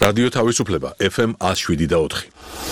რადიო თავისუფლება FM 107.4.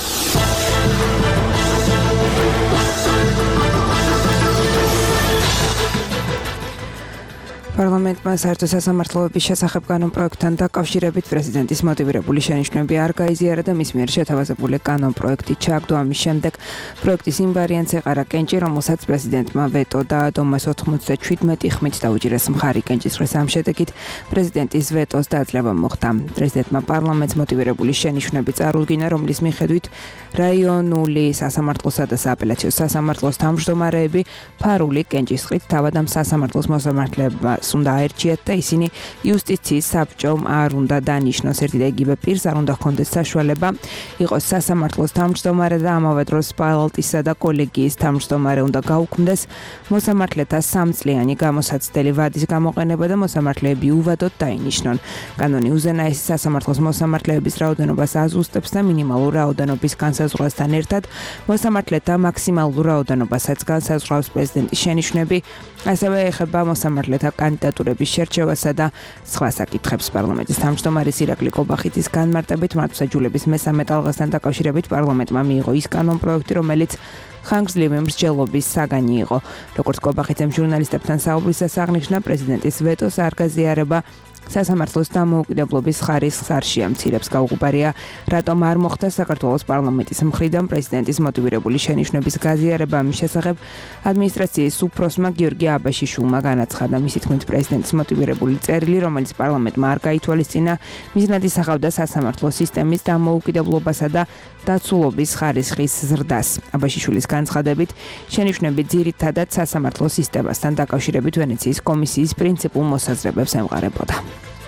პარლამენტმა საერთო სასამართლოების შესახებ კანონპროექტთან დაკავშირებით პრეზიდენტის მოტივირებული შენიშვნები არ გაიზიარა და მის მიერ შეთავაზებული კანონპროექტი ჩააგდო. ამის შემდეგ პროექტის იმ ვარიანტს ეყარა კენჭი, რომელსაც პრეზიდენტმა ვეტო დაადო. მას 97 ხმით დაუჭირეს მხარი. კენჭისყრის ამ შედეგით პრეზიდენტის ვეტოს დაძლევა მოხდა. პრეზიდენტმა პარლამენტს მოტივირებული შენიშვნები წარუდგინა, რომლის მიხედვით რაიონული სასამართლოსა და სააპელაციო სასამართლოს თავმჯდომარეები ფარული კენჭისყრით თავად ამ სასამართლოს მოსამართლეებს უნდა აერჩიათ და ისინი იუსტიციის საბჭომ არ უნდა დანიშნოს. ერთი და იგივე პირს არ უნდა ჰქონდეს საშუალება იყოს სასამართლოს თავმჯდომარე და ამავე დროს პალატისა და კოლეგიის თავმჯდომარე უნდა გაუქმდეს. მოსამართლეთა 3 წლიანი გამოსაცდელი ვადის გამოყენება და მოსამართლეები უვადოდ დაინიშნონ. კანონი უზენაესი სასამართლოს მოსამართლეების რაოდენობას აზუსტებს და მინიმალურ რაოდენობის განსაზღვრასთან ერთად მოსამართლეთა მაქსიმალურ რაოდენობასაც განსაზღვრავს პრეზიდენტის შენიშვნები. ასევე ეხება მოსამართლეთა კანდიდატურების შერჩევასა და სხვა საკითხებს. პარლამენტის თავმჯდომარის ირაკლი კობახიძის განმარტებით მართლმსაჯულების მესამე ტალღასთან დაკავშირებით პარლამენტმა მიიღო ის კანონპროექტი, რომელიც ხანგრძლივი მსჯელობის საგანი იყო. როგორც კობახიძემ ჟურნალისტებთან საუბრისას აღნიშნა, პრეზიდენტის ვეტოს არ გაზიარება სასამართლოს დამოუკიდებლობის ხარისხს არ შეამცირებს. გაუღებარია, რატომ არ მოხდა საქართველოს პარლამენტის მხრიდან პრეზიდენტის მოტივირებული შენიშვნების გაზიარება. ამის შესახებ ადმინისტრაციის უფროსმა გიორგი აბაშიშვილმა განაცხადა. მისი თქმით, პრეზიდენტის მოტივირებული წერილი, რომელიც პარლამენტმა არ გაითვალისწინა, მიზნად ისახავდა სასამართლო სისტემის დამოუკიდებლობასა და დაცულობის ხარისხის ზრდას. აბაშიშვილის განცხადებით, შენიშვნები ძირითადად სასამართლო სისტემასთან დაკავშირებით ვენეციის კომისიის პრინციპულ მოსაზრებებს ემყარებოდა.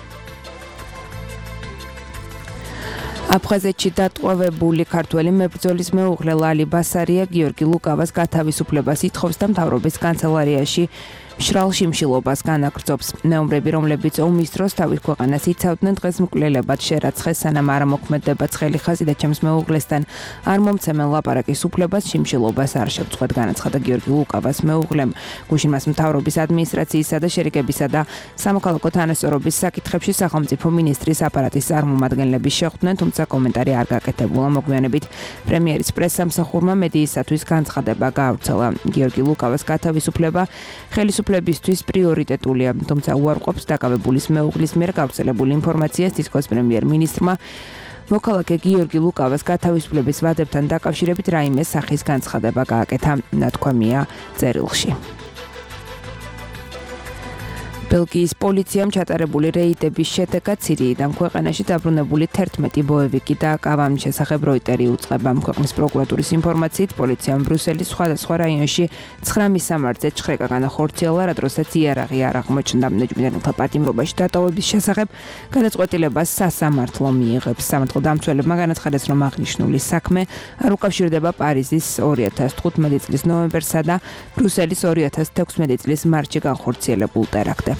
აფხაზეთში დატყვევებული ქართველი მებრძოლის მეუღლე ლალი ბასარია გიორგი ლუკავას გათავისუფლებას ითხოვს და მთავრობის კანცელარიაში მშრალ შიმშილობას განაგრძობს. მეომრები, რომლებიც ომის დროს თავის ქვეყანას იცავდნენ, დღეს მკვლელებად შერაცხეს, სანამ არ მოქმედება ცხელი ხაზი და ჩემს მეუღლესთან არ მომცემენ ლაპარაკის უფლებას, შიმშილობას არ შევწყვეტ, განაცხადა გიორგი ლუკავას მეუღლემ. გუშინ მას მთავრობის ადმინისტრაციისა და შერიგებისა და სამოქალაქო თანასწორობის საკითხებში სახელმწიფო მინისტრის აპარატის წარმომადგენლები შეხვდნენ, თუმცა კომენტარი არ გაკეთებულა. მოგვიანებით პრემიერის პრესსამსახურმა მედიისათვის განცხადება გაავრცელა. გიორგი ლუკავას გათავისუფლება ხელისუფლებისთვის პრიორიტეტულია, თუმცა უარყოფს დაკავებულის მეუღლის მიერ გავრცელებული ინფორმაციას. თითქოს პრემიერ-მინისტრმა მოქალაქე გიორგი ლუკავას გათავისუფლების ვადებთან დაკავშირებით რაიმე სახის განცხადება გააკეთა, ნათქვამია წერილში. ბელგიის პოლიციამ ჩატარებული რეიდების შედეგად სირიიდან ქვეყანაში დაბრუნებული 11 ბოევიკი დააკავა. ამის შესახებ როიტერი უწყება. ქვეყნის პროკურატურის ინფორმაციით, პოლიციამ ბრიუსელის სხვადასხვა რაიონში 9 მისამართზე ჩხრეკა განახორციელა, რა დროსაც იარაღი არ აღმოჩნდა. ნეჯმიტანელთა პატიმრობაში დატოვების შესახებ გადაწყვეტილებას სასამართლო მიიღებს. სამართლო დამცველებმა განაცხადეს, რომ აღნიშნული საქმე არ უკავშირდება პარიზის 2015 წლის ნოემბერსა და ბრიუსელის 2016 წლის მარტში განხორციელებულ ტერაქტებს.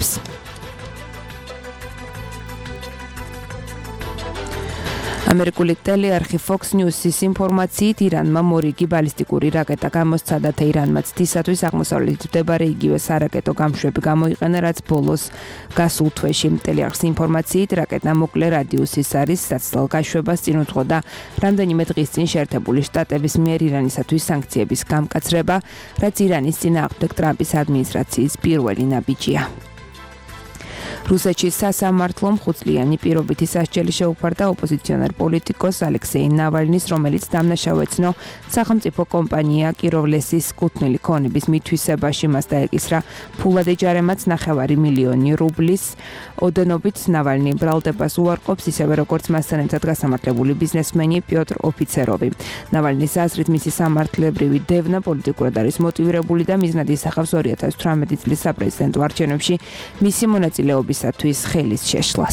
ამერიკული ტელეარხი Fox News-ის ინფორმაციით, ირანმა მორიგი ბალისტიკური რაკეტა გამოსცადა და ირანმა ცდისათვის აღმოსავლეთით მდებარე იგივე სარაკეტო გამშვები გამოიყენა, რაც ბოლოს გასულ თვეში. ტელეარხის ინფორმაციით, რაკეტა მოკლე რადიუსის არის, საცდელ გაშვებას წინ უძღოდა რამდენიმე დღის წინ შეერთებული შტატების მიერ ირანისათვის სანქციების გამკაცრება, რაც ირანის წინააღმდეგ ტრამპის ადმინისტრაციის პირველი ნაბიჯია. რუსეთში სასამართლომ 5-წლიანი პირობითი სასჯელი შეუფარდა ოპოზიციონერ პოლიტიკოს ალექსეი ნავალნის, რომელიც დამნაშავე ეცნო სახელმწიფო კომპანია კიროვლესის კუთვნილი ქონების მითვისებაში. მას დაეკისრა ფულადი ჯარემაც 9 მილიონი რუბლის. ოდენობით ნავალნი ბრალდებას უარყოფს, ისევე როგორც მასთან ერთად გასამართლებული ბიზნესმენი პიოტრ ოფიცეროვი. ნავალნის აზრით, მისი სამართლებრივი დევნა პოლიტიკურად არის მოტივირებული და მიზნად ისახავს 2018 წლის საპრეზიდენტო არჩევნებში მისი მონაწილეობისათვის ხელის შეშლას.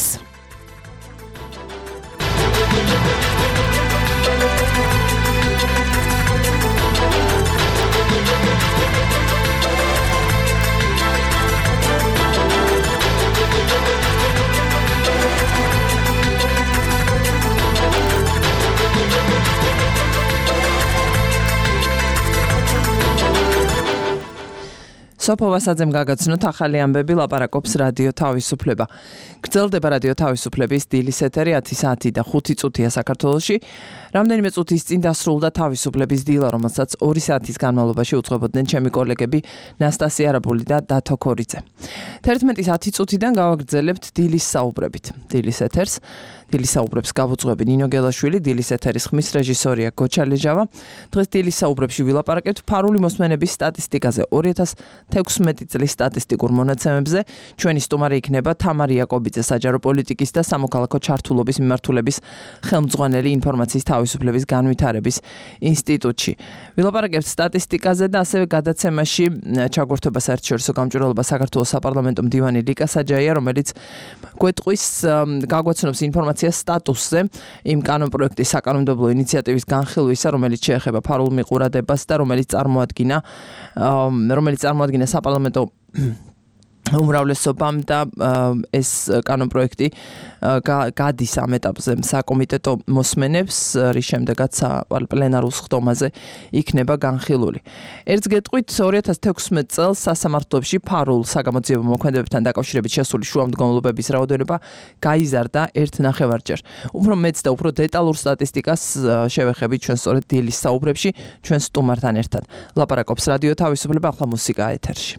სოფო ვასაძემ გაგაცნოთ ახალი ამბები, ლაპარაკობს რადიო თავისუფლება. გრძელდება რადიო თავისუფლების დილის ეთერი 10 საათი და 5 წუთია საქართველოში. რამდენიმე წუთის წინ დასრულდა თავისუფლების დილა, რომელსაც 2 საათის განმავლობაში უძღვებოდნენ ჩემი კოლეგები ნასტასია არაბული და დათო ქორიძე. 11-ის 10 წუთიდან გავაგრძელებთ დილის საუბრებით. დილის ეთერს დილის საუბრებს გავუძღვები ნინო გელაშვილი, დილის ეთერის ხმის რეჟისორია გოჩა ლეჟავა. დღეს დილის საუბრებში ვილაპარაკებთ ფარული მოსმენების სტატისტიკაზე, 2016 წლის სტატისტიკურ მონაცემებზე. ჩვენი სტუმარი იქნება თამარი იაკობიძე, საჯარო პოლიტიკის და სამოქალაქო ჩართულობის მიმართულების ხელმძღვანელი ინფორმაციის თავისუფლების განვითარების ინსტიტუტში. ვილაპარაკებთ სტატისტიკაზე და ასევე გადაცემაში ჩაგვერთვება საერთაშორისო გამჭვირვალობა საქართველოს საპარლამენტო მდივანი ლიკა საჯაია, რომელიც გვეტყვის გაგვაცნობს ინფორმაციას სტატუსზე იმ კანონპროექტის საკანონმდებლო ინიციატივის განხილვისა, რომელიც შეეხება ფარულ მიყურადებას და რომელიც წარმოადგინა საპარლამენტო უმრავლესობამ და ეს კანონპროექტი გადის ამ ეტაპზე საკომიტეტო მოსმენებს, რის შემდეგაც პლენარულ სხდომაზე იქნება განხილული. ერთს გეტყვით 2016 წელს სასამართლოებში ფარულ საგამოძიებო მოქმედებებთან დაკავშირებით შესული შუამდგომლობების რაოდენობა გაიზარდა 1.5-ჯერ. უფრო მეც და უფრო დეტალურ სტატისტიკას შევეხებით ჩვენ სწორედ დილის საუბრებში ჩვენ სტუმართან ერთად. ლაპარაკობს რადიო თავისუფლება, ახლა მუსიკა ეთერში.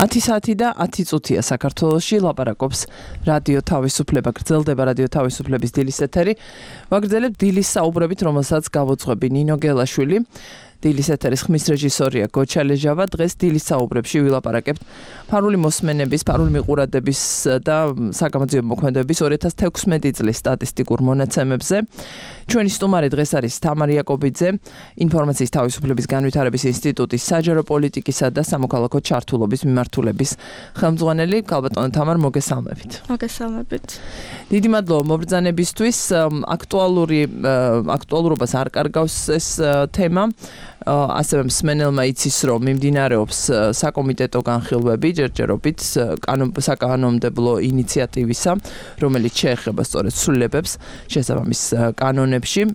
10 საათი და 10 წუთია საქართველოში ლაპარაკობს რადიო თავისუფლება, გრძელდება რადიო თავისუფლების დილის ეთერი. ვაგრძელებთ დილის საუბრებით, რომელსაც გავუძღვები ნინო გელაშვილი. დილის ეთერის ხმის რეჟისორია გოჩა ლეჟავა. დღეს დილის საუბრებში ვილაპარაკებთ ფარული მოსმენების, ფარული მიყურადების და საგამოძიებო მოქმედებების 2016 წლის სტატისტიკურ მონაცემებზე. ჩვენი სტუმარი დღეს არის თამარ იაკობიძე, ინფორმაციის თავისუფლების განვითარების ინსტიტუტის საჯარო პოლიტიკისა და სამოქალაქო ჩართულობის მიმართულების ხელმძღვანელი. ქალბატონო თამარ, მოგესალმებით. მოგესალმებით. დიდი მადლობა მობრძანებისთვის. აქტუალურობას არ კარგავს ეს თემა. ასევე მსმენელმა იცის, რომ მიმდინარეობს საკომიტეტო განხილვები ჯერჯერობით საკანონმდებლო ინიციატივისა, რომელიც შეეხება სწორედ ცვლილებებს შესაბამის კანონებში.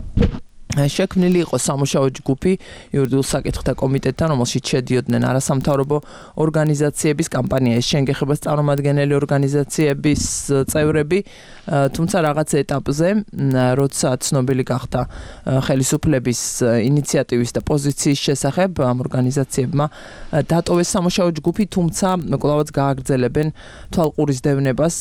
შექმნილი იყო სამუშაო ჯგუფი იურიდიულ საკითხთა კომიტეტთან, რომელშიც შედიოდნენ არასამთავრობო ორგანიზაციების, კამპანიის შენგეხებას წარმომადგენელი ორგანიზაციების წევრები, თუმცა რაღაც ეტაპზე, როცა ცნობილი გახდა ხელისუფლების ინიციატივის და პოზიციის შესახებ, ამ ორგანიზაციებმა დატოვეს სამუშაო ჯგუფი, თუმცა კვლავაც გააგრძელებენ თვალყურის დევნებას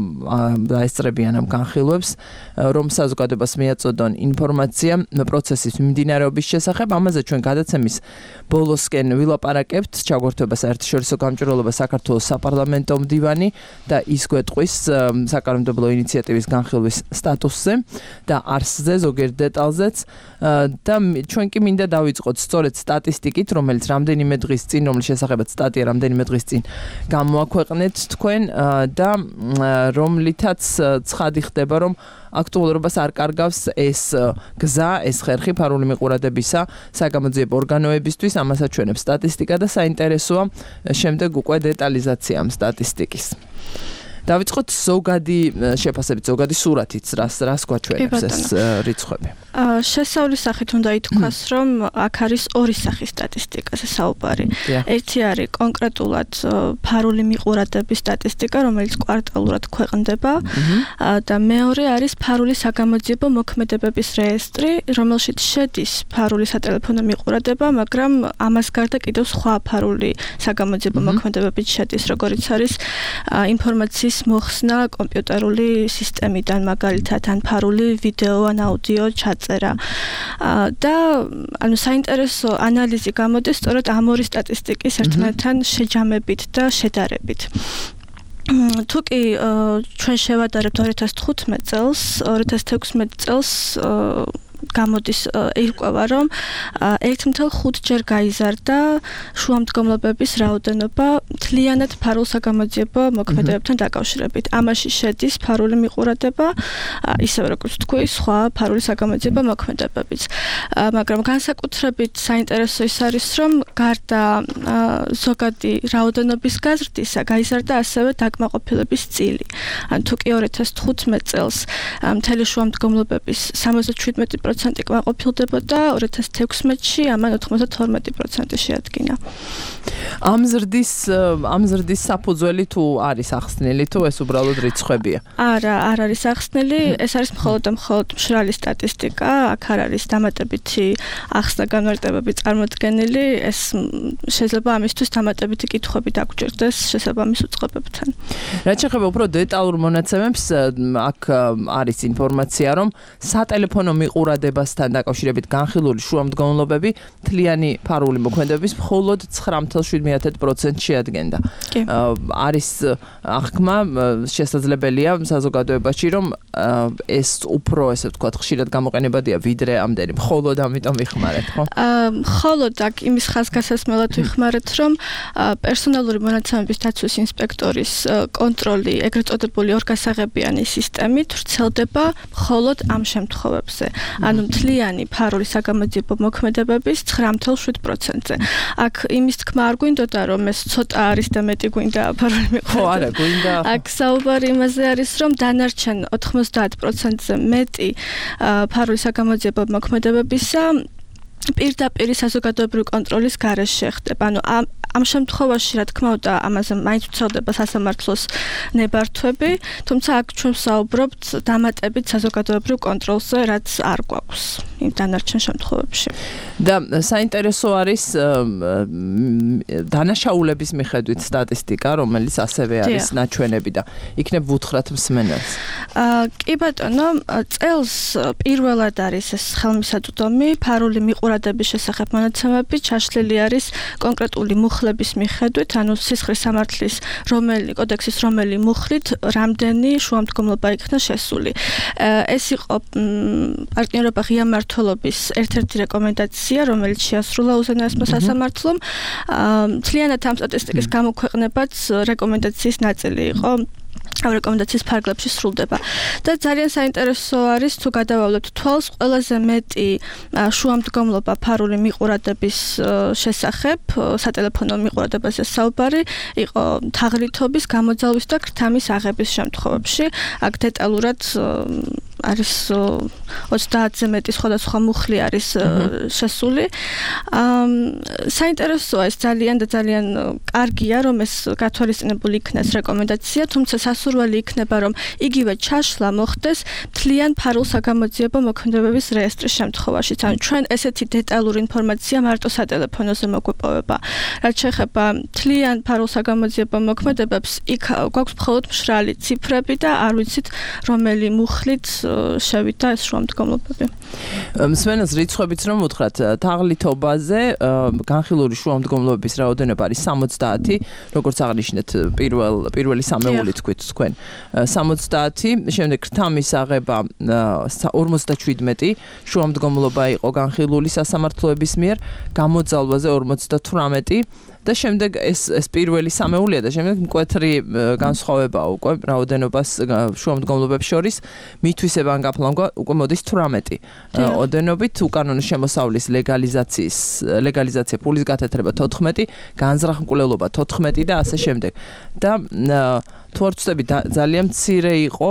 და ესწრებიან ამ განხილვებს, რომ საზოგადოებას მიაწოდონ ინფორმაცია პროცესის მიმდინარეობის შესახებ. ამაზე ჩვენ გადაცემის ბოლოსკენ ვილაპარაკებთ. ჩაგვერთვება საერთაშორისო გამჭვირვალობა საქართველოს საპარლამენტო მდივანი და ის გვეტყვის საკანონმდებლო ინიციატივის განხილვის სტატუსზე და არსზე, ზოგიერთ დეტალზეც. და ჩვენ კი მინდა დავიწყოთ სწორედ სტატისტიკით, რომელიც რამდენიმე დღის წინ, რომლის შესახებაც სტატია რამდენიმე დღის წინ გამოაქვეყნეთ თქვენ და რომლითაც ცხადი ხდება, რომ აქტუალურობას არ კარგავს ეს გზა, ეს ხერხი ფარული მიყურადებისა საგამოძიებო ორგანოებისთვის. ამას აჩვენებს სტატისტიკა და საინტერესოა შემდეგ უკვე დეტალიზაცია ამ სტატისტიკის. დავიწყოთ ზოგადი შეფასებით, ზოგადი სურათით, რას გვაჩვენებს ეს რიცხვები. შესავლის სახით უნდა ითქვას, რომ აქ არის ორი სახის სტატისტიკაზე საუბარი. ერთი არის კონკრეტულად ფარული მიყურადების სტატისტიკა, რომელიც კვარტალურად ქვეყნდება და მეორე არის ფარული საგამოძიებო მოქმედებების რეესტრი, რომელშიც შედის ფარული სატელეფონო მიყურადება, მაგრამ ამას გარდა კიდევ სხვა ფარული საგამოძიებო მოქმედებებიც შედის, როგორიც არის ინფორმაციის მოხსნა კომპიუტერული სისტემიდან, მაგალითად ან ფარული ვიდეო ან აუდიო ჩაწერა. და ანუ საინტერესო ანალიზი გამოდის სწორედ ამ ორი სტატისტიკის ერთმანეთთან შეჯამებით და შედარებით. თუ კი ჩვენ შევადარებთ 2015 წელს, 2016 წელს გამოდის ირკვევა, რომ 1.5 ჯერ გაიზარდა შუამდგომლობების რაოდენობა მთლიანად ფარულ საგამოძიებო მოქმედებებთან დაკავშირებით. ამაში შედის ფარული მიყურადება, ისევე როგორც თქვი, სხვა ფარული საგამოძიებო მოქმედებებიც. მაგრამ განსაკუთრებით საინტერესო ის არის, რომ გარდა ზოგადი რაოდენობის გაზრდისა, გაიზარდა ასევე დაკმაყოფილების წილი. ან თუ კი 2015 წელს მთელი შუამდგომლობების 77% კმაყოფილდებოდა, 2016-ში ამან 92% შეადგინა. ამ ზრდის საფუძველი თუ არის ახსნილი, თუ ეს უბრალოდ რიცხვებია? არა, არ არის ახსნილი, ეს არის მხოლოდ მშრალი სტატისტიკა, აქ არ არის დამატებითი ახსნა განმარტებები წარმოდგენილი, ეს შეიძლება ამისთვის დამატებითი კითხვები დაგჭირდეს შესაბამის უწყებებთან. რაც შეეხება უფრო დეტალურ მონაცემებს, აქ არის ინფორმაცია, რომ სატელეფონო მიყურადებასთან დაკავშირებით განხილული შუამდგომლობები მთლიანი ფარული მოქმედების მხოლოდ 9.7% შეადგენდა. არის აღქმა შესაძლებელია საზოგადოებაში, რომ ეს უფრო, ესე ვთქვათ, ხშირად გამოყენებადია ვიდრე ამდენი. მხოლოდ ამიტომ ვიხმარეთ, ხო? მხოლოდ აქ იმის ხაზგასასმელად ვიხმარეთ, რომ პერსონალური მონაცემების დაცვის ინსპექტორის კონტროლი, ეგრეთ წოდებული ორგასაღებიანი სისტემით ვრცელდება მხოლოდ ამ შემთხვევებზე. ანუ მთლიანი ფარული საგამოძიებო მოქმედებების 9.7%-ზე. აქ იმის თქმა არ გვინდოდა, რომ ეს ცოტა არის და მეტი გვინდა ფარული მიყურადება. ხო, არა, გვინდა. აქ საუბარი იმაზე არის, რომ დანარჩენ 90%-ზე მეტი ფარული საგამოძიებო მოქმედებებისა პირდაპირ საზოგადოებრივი კონტროლის გარეშე ხდება. ანუ ამ შემთხვევაში რა თქმა უნდა ამაზე მაინც ვრცელდება სასამართლოს ნებართვები, თუმცა აქ ჩვენ ვსაუბრობთ დამატებით საზოგადოებრივ კონტროლზე, რაც არ გვაქვს იმ დანარჩენ შემთხვევებში. და საინტერესო არის დანაშაულების მიხედვით სტატისტიკა, რომელიც ასევე არის ნაჩვენები და იქნებ ვუთხრათ მსმენელს. კი ბატონო, წელს პირველად არის ეს ხელმისაწვდომი ფარული მიყურადების შესახებ მონაცემები ჩაშლილი არის კონკრეტული მუხლების მიხედვით, ანუ სისხლის სამართლის კოდექსის რომელი მუხლით რამდენი შუამდგომლობა იქნა შესული. ეს იყო პარტნიორობა ღია მმართველობის ერთ-ერთი რეკომენდაცია, რომელიც შეასრულა უზენაესმა სასამართლომ. მთლიანად ამ სტატისტიკის გამოქვეყნებაც რეკომენდაციის ნაწილი იყო. ამ რეკომენდაციის ფარგლებში სრულდება. და ძალიან საინტერესო არის თუ გადავავლებთ თვალს, ყველაზე მეტი შუამდგომლობა ფარული მიყურადების შესახებ, სატელეფონო მიყურადებაზე საუბარი, იყო თაღლითობის, გამოძალვის და ქრთამის აღების შემთხვევებში. აქ დეტალურად არის 30-ზე მეტი სხვადასხვა მუხლი არის შესული. საინტერესოა ეს ძალიან და ძალიან კარგია, რომ ეს გათვალისწინებული იქნეს რეკომენდაცია, თუმცა სასურველი იქნება, რომ იგივე ჩაშლა მოხდეს მთლიან ფარულ საგამოძიებო მოქმედებების რეესტრის შემთხვევაშიც. ანუ ჩვენ ესეთი დეტალური ინფორმაცია მარტო სატელეფონოზე მოგვეპოვება. რაც შეეხება მთლიან ფარულ საგამოძიებო მოქმედებებს, იქ გვაქვს მხოლოდ მშრალი ციფრები და არ ვიცით რომელი მუხლით შევიდა ეს შუამდგომლობები. მსმენელს რიცხვებიც რომ უთხრათ, თაღლითობაზე განხილული შუამდგომლობების რაოდენობა არის 70, როგორც აღნიშნეთ პირველი სამეული თქვით თქვენ. 70, შემდეგ ქრთამის აღება 57 შუამდგომლობა იყო განხილული სასამართლოების მიერ, გამოძალვაზე 58 და შემდეგ ეს პირველი სამეულია და შემდეგ მკვეთრი განსხვავებაა უკვე რაოდენობას შუამდგომლობებს შორის მითვისება ან გაფლანგვა უკვე მოდის 18 ოდენობით უკანონო შემოსავლის ლეგალიზაცია ფულის გათეთრება 14 განზრახმკვლელობა 14 და ასე შემდეგ და თუ არ ვწდები ძალიან მცირე იყო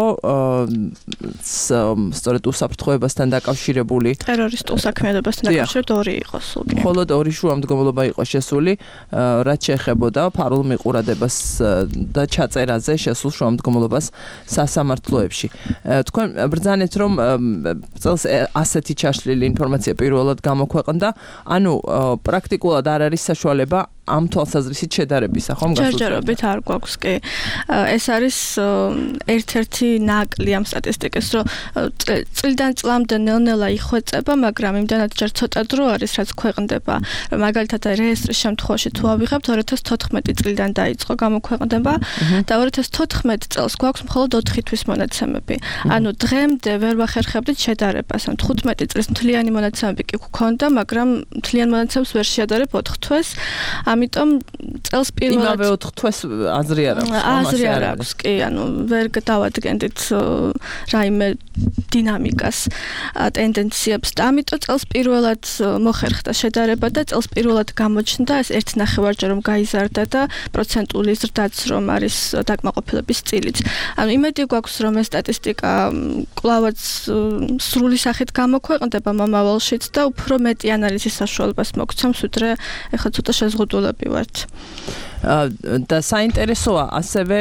სწორედ უსაფრთხოებასთან დაკავშირებული ტერორისტულ საქმიანობასთან დაკავშირებით 2 იყო სულ. მხოლოდ 2 შუამდგომლობა იყო შესული, რაც შეეხებოდა ფარულ მიყურადებას და ჩაწერაზე შესულ შუამდგომლობას სასამართლოებში. თქვენ ბრძანეთ, რომ წელს ასეთი ჩაშლილი ინფორმაცია პირველად გამოქვეყნდა, ანუ პრაქტიკულად არ არის საშუალება ამ თვალსაზრისით შედარებისა, ხომ გასულ? ჯერჯერობით არ გვაქვს კი. ეს არის ერთ-ერთი ნაკლი ამ სტატისტიკის, რომ წლიდან წლამდე ნელ-ნელა იხვეწება, მაგრამ იმდანაც ჯერ ცოტა დრო არის, რაც ქვეყნდება. მაგალითად, რეესტრის შემთხვევაში თუ ავიღებთ 2014 წლიდან დაიწყო გამოქვეყნდება და 2014 წელს გვაქვს მხოლოდ 4 თვის მონაცემები. ანუ დღემდე ვერ ვახერხებდით შედარებას. 15 წლის მთლიანი მონაცემები კი გვქონდა, მაგრამ მთლიან მონაცემებს ვერ შეადარებ 4 თვეს. ამიტომ წელს პირველად იმავე 4 თვეს აზრი არ აქვს. აზრი არ აქვს, კი, ანუ ვერ დავადგენდით რაიმე დინამიკას, ტენდენციებს და ამიტომ წელს პირველად მოხერხდა შედარება და წელს პირველად გამოჩნდა ეს 1.5-ჯერ რომ გაიზარდა და პროცენტული ზრდაც რომ არის დაკმაყოფილების წილიც. ანუ იმედი გვაქვს რომ ეს სტატისტიკა კვლავაც სრული სახით გამოქვეყნდება მომავალშიც და უფრო მეტი ანალიზის საშუალებას მოგცემს, ვიდრე ეხლა ცოტა შეზღუდულები ვართ. და საინტერესოა ასევე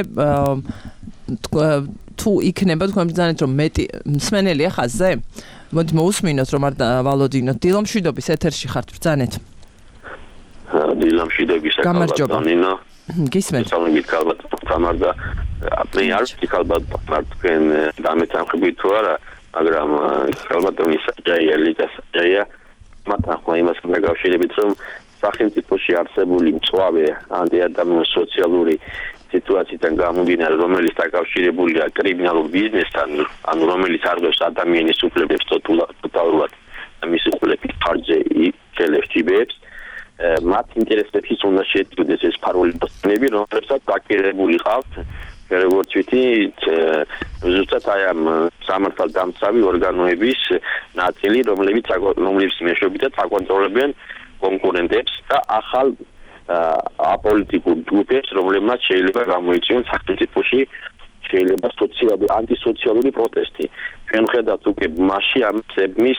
თუ იქნება თქვენ ბრძანეთ რომ მეტი მსმენელია ხაზზე? მოდი მოусმინოთ რომ არ ვალოდინოთ. დილამშვიდობის ეთერში ხართ ბრძანეთ. დილამშვიდობის გამარჯობა. გისმენთ. სამგით ალბათ თამარდა. მე არ ვიცი ალბათ თქვენ დამეთანხმებით თუ არა, მაგრამ ალბათ ის ჯაიელიტას ჯაია მაგრამ ხო იმას დაკავშირებით რომ სახელმწიფოში არსებული მწვავე ანტიადამიანური სოციალური სიტუაციიდან გამომდინარე, რომელიც დაკავშირებულია კრიმინალურ ბიზნესთან, ანუ რომელიც არგავს ადამიანის უფლებებს ტოტალურად და მის უფლებებს ფარჯზე იკელებს ჯიბებს, მათ ინტერესებს უნდა შეეთქვიდეს ეს ფარული პოსტები, რომლებსაც დაკერებული ყავთ როგორც ვთქვით, ზუსტად აი ამ სამართალდამცავი ორგანოების ნაწილი, რომლებიც მეშვეობითად აკონტროლებენ კონკურენტებს და ახალ აპოლიტიკურ ჯგუფებს, რომლებმაც შეიძლება გამოიწვიონ სახელმწიფოში შეიძლება ანტისოციალური პროტესტი. ჩვენ ხედავთ უკვე მასში ამ ცებმის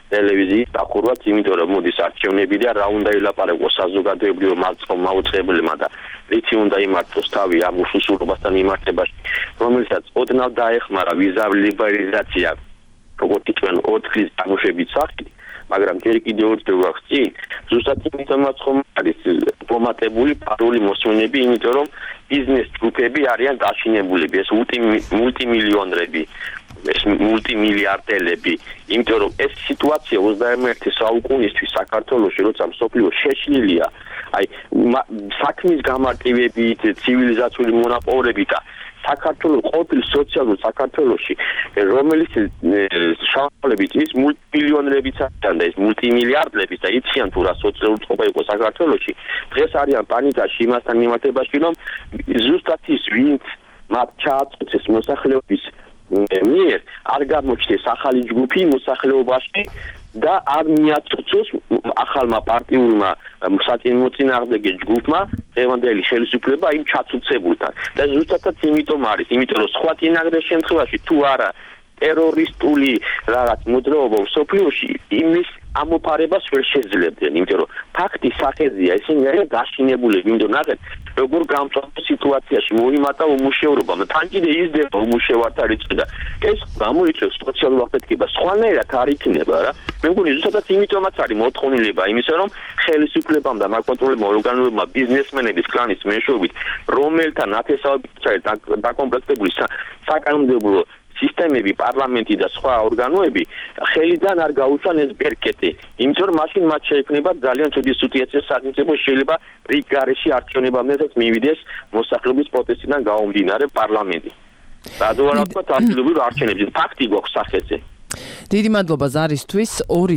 ტელევიზიის დახურვაც, იმიტომ რომ მოდის არჩევნები და რა უნდა ილაპარაკოს საზოგადოებრივ მაუწყებლებმა და რითი უნდა იმართოს თავი ამ უშიშრობასთან იმართებაში, რომელსაც ოდნავ დაეხმარა ვიზა ლიბერალიზაცია, როგორც თქვენ 4 ხის გამოშვებით სახით, მაგრამ ჯერ კიდევ გვაქვს წინ, ზუსტად იმიტომაც ხომ არის დიპლომატებული პარული მოსმენები, იმიტომ რომ ბიზნეს ჯგუფები არიან დაშინებულები, ეს მულტიმილიონრები, ეს მულტიმილიარდელები, იმიტომ რომ ეს სიტუაცია 21 საუკუნისთვის საქართველოში, როცა მსოფლიო შეშლილია, აი საქმის გამარტივებით, ცივილიზაციული მონაპოვრებით და საქართველოს ყოფილ სოციალურ საქართველოში, რომელიც შავლებით ის მულტიმილიონრებიც და ეს მულტიმილიარდლების და იციან თუ რა სოციალური წყობა იყო საქართველოში, დღეს არიან პანიკაში იმასთან მიმართებაში, რომ ზუსტად ის ვინც მათ ჩააწყვეტეს მოსახლეობის მიერ არ გამოჩნდეს ახალი ჯგუფი მოსახლეობაში და არ მიაწყვეტოს ახალმა პარტიულმა საწინააღმდეგო ჯგუფმა დღევანდელი ხელისუფლება იმ ჩაწუწებულთან და ზუსტადაც იმიტომ არის, იმიტომ რომ სხვა წინააღმდეგ შემთხვევაში თუ არა ტერორისტული რაღაც მოძრაობა მსოფლიოში იმის ამოფარებას ვერ შეძლებდნენ, იმიტომ რომ ფაქტი სახეზია, ისინი არიან დაშინებულები, იმიტომ ნახეთ როგორ გამწვავ სიტუაციაში მოიმატა უმუშევრობა, თან კიდე იზრდება უმუშევართა რიცხვი და ეს გამოიწვევს სოციალურ აფეთქებას, სხვანაირად არ იქნება რა. მე მგონი ზუსტად იმიტომაც არის მოთხოვნილება იმისა, რომ ხელისუფლებამ და მაკონტროლებმა ორგანოებმა ბიზნესმენების კლანის მეშვეობით, რომელთან ათესავებით არის დაკომპლექტებული საკანონმდებლო სისტემები, პარლამენტი და სხვა ორგანოები ხელიდან არ გაუწვან ეს ბერკეტი. იმიტომ რომ მაშინ მათ შეექმნება ძალიან ცუდი სიტუაცია სახელმწიფო შეიძლება რიგ გარეშე არჩევნებამდეც მივიდეს მოსახლეობის პროტესტიდან გამომდინარე პარლამენტი. რადგან რა თქვა ადგილობრივ არჩევნებში ფაქტი გვაქვს სახეზე. დიდი მადლობა ზარისთვის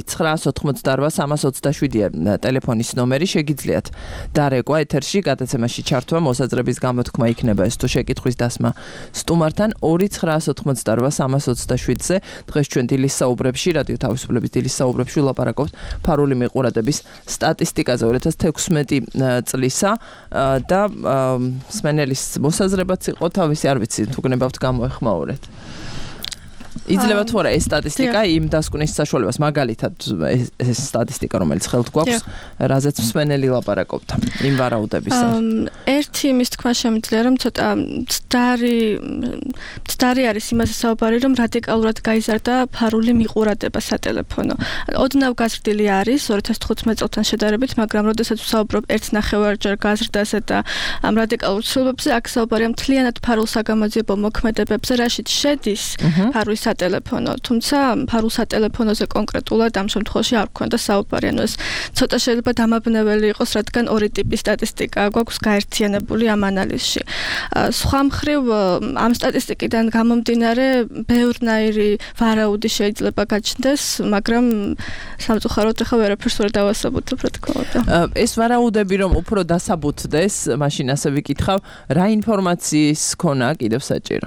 2-988-327 ტელეფონის ნომერი შეგიძლიათ დარეკვა ეთერში გადაცემაში ჩართვა მოსაზრების გამოთქმა იქნება ეს თუ შეკითხვის დასმა სტუმართან 2-988-327-ზე დღეს ჩვენ დილის საუბრებში რადიო თავისუფლების დილის საუბრებში ვლაპარაკობთ ფარული მიყურადების სტატისტიკაზე 2016 წლისა და სმენელის მოსაზრებაც იყო თავისი არ ვიცი თუ გნებავთ გამოეხმაურეთ იძლევა თუ არა ეს სტატისტიკა იმ დასკვნის საშუალებას მაგალითად ეს სტატისტიკა რომელიც ხელთ გვაქვს რაზეც მსმენელი ლაპარაკობდა იმ ვარაუდებისა ერთი იმის თქვა შემიძლია რომ ცოტა მცდარი არის იმაზე საუბარი რომ რადიკალურად გაიზარდა ფარული მიყურადება სატელეფონო ოდნავ გაზრდილი არის 2015 წელთან შედარებით მაგრამ როდესაც ვსაუბრობ 1.5-ჯერ გაზრდაზე და ამ რადიკალურ ცვლილებებზე აქ საუბარია მთლიანად ფარულ საგამოძიებო მოქმედებებზე რაშიც შედის ფარული სატელეფონო, თუმცა ფარულ სატელეფონოზე კონკრეტულად ამ შემთხვევაში არ გვქონდა საუბარი, ანუ ეს ცოტა შეიძლება დამაბნეველი იყოს, რადგან ორი ტიპის სტატისტიკა გვაქვს გაერთიანებული ამ ანალიზში. სხვა მხრივ ამ სტატისტიკიდან გამომდინარე ბევრნაირი ვარაუდი შეიძლება გაჩნდეს, მაგრამ სამწუხაროდ ახლა ვერაფერს ვერ დავასაბუთებ, რა თქმა უნდა. ეს ვარაუდები რომ უფრო დასაბუთდეს, მაშინ ასე ვიკითხავ, რა ინფორმაციის ქონა კიდევ საჭირო?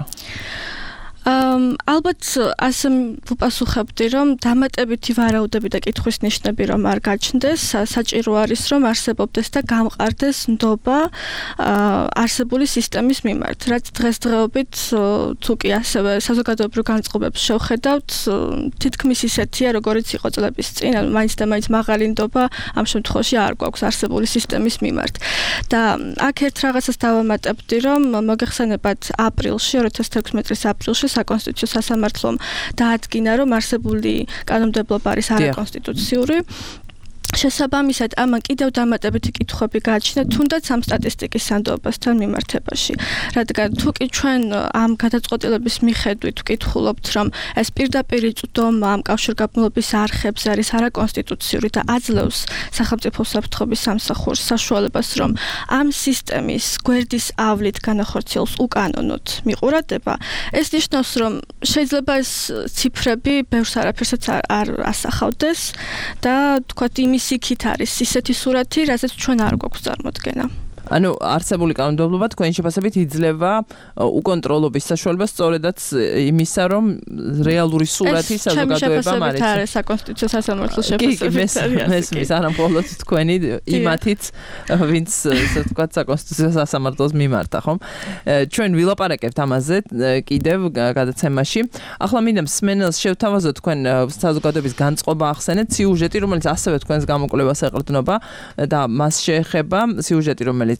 ალბათ ასე ვუპასუხებდი რომ დამატებითი ვარაუდები და კითხვის ნიშნები რომ არ გაჩნდეს საჭირო არის რომ არსებობდეს და გამყარდეს ნდობა არსებული სისტემის მიმართ რაც დღესდღეობით თუ კი ასევე საზოგადოებრივ განწყობებს შევხედავთ თითქმის ისეთია როგორიც იყო წლების წინ ანუ მაინც და მაინც მაღალი ნდობა ამ შემთხვევაში არ გვაქვს არსებული სისტემის მიმართ და აქ ერთ რაღაცას დავამატებდი რომ მოგეხსენებათ აპრილში 2016 წლის აპრილში საკონსტიტუციო სასამართლომ დაადგინა, რომ არსებული კანონმდებლობა არის არაკონსტიტუციური. შესაბამისად, ამან კიდევ დამატებითი კითხვები გააჩნია, თუნდაც ამ სტატისტიკის სანდოობასთან მიმართებაში. რადგან თუ კი ჩვენ ამ გადაწყვეტილების მიხედვით ვკითხულობთ, რომ ეს პირდაპირ იწვდომა ამ კავშირგაბმულობის არხებზე არის არაკონსტიტუციური და აძლევს სახელმწიფო საფრთხობის სამსახურს საშუალებას, რომ ამ სისტემის გვერდის ავლით განახორციელოს უკანონოდ მიყურადება, ეს ნიშნავს, რომ შეიძლება ეს ციფრები ბევრს არაფერსაც არ ასახავდეს და თქვათ იმის იქით არის ისეთი სურათი, რასაც ჩვენ არ გვაქვს წარმოდგენა. ანუ არსებული კანონმდებლობა თქვენი შეფასებით იძლევა უკონტროლობის საშუალებას სწორედაც იმისა, რომ რეალური სურათი საზოგადოებამ არ ეს არის საკონსტიტუციო სასამართლოს შეფასებით. მესმის არა მხოლოდ თქვენი იმათიც ვინც ესე ვთქვათ საკონსტიტუციო სასამართლოს მიმართა, ხომ? ჩვენ ვილაპარაკებთ ამაზე კიდევ გადაცემაში. ახლა მინდა მსმენელს შევთავაზოთ თქვენ საზოგადოების განწყობა ახსენეთ სიუჟეტი, რომელიც ასევე თქვენს გამოკვლევას ეყრდნობა და მას შეეხება სიუჟეტი, რომელიც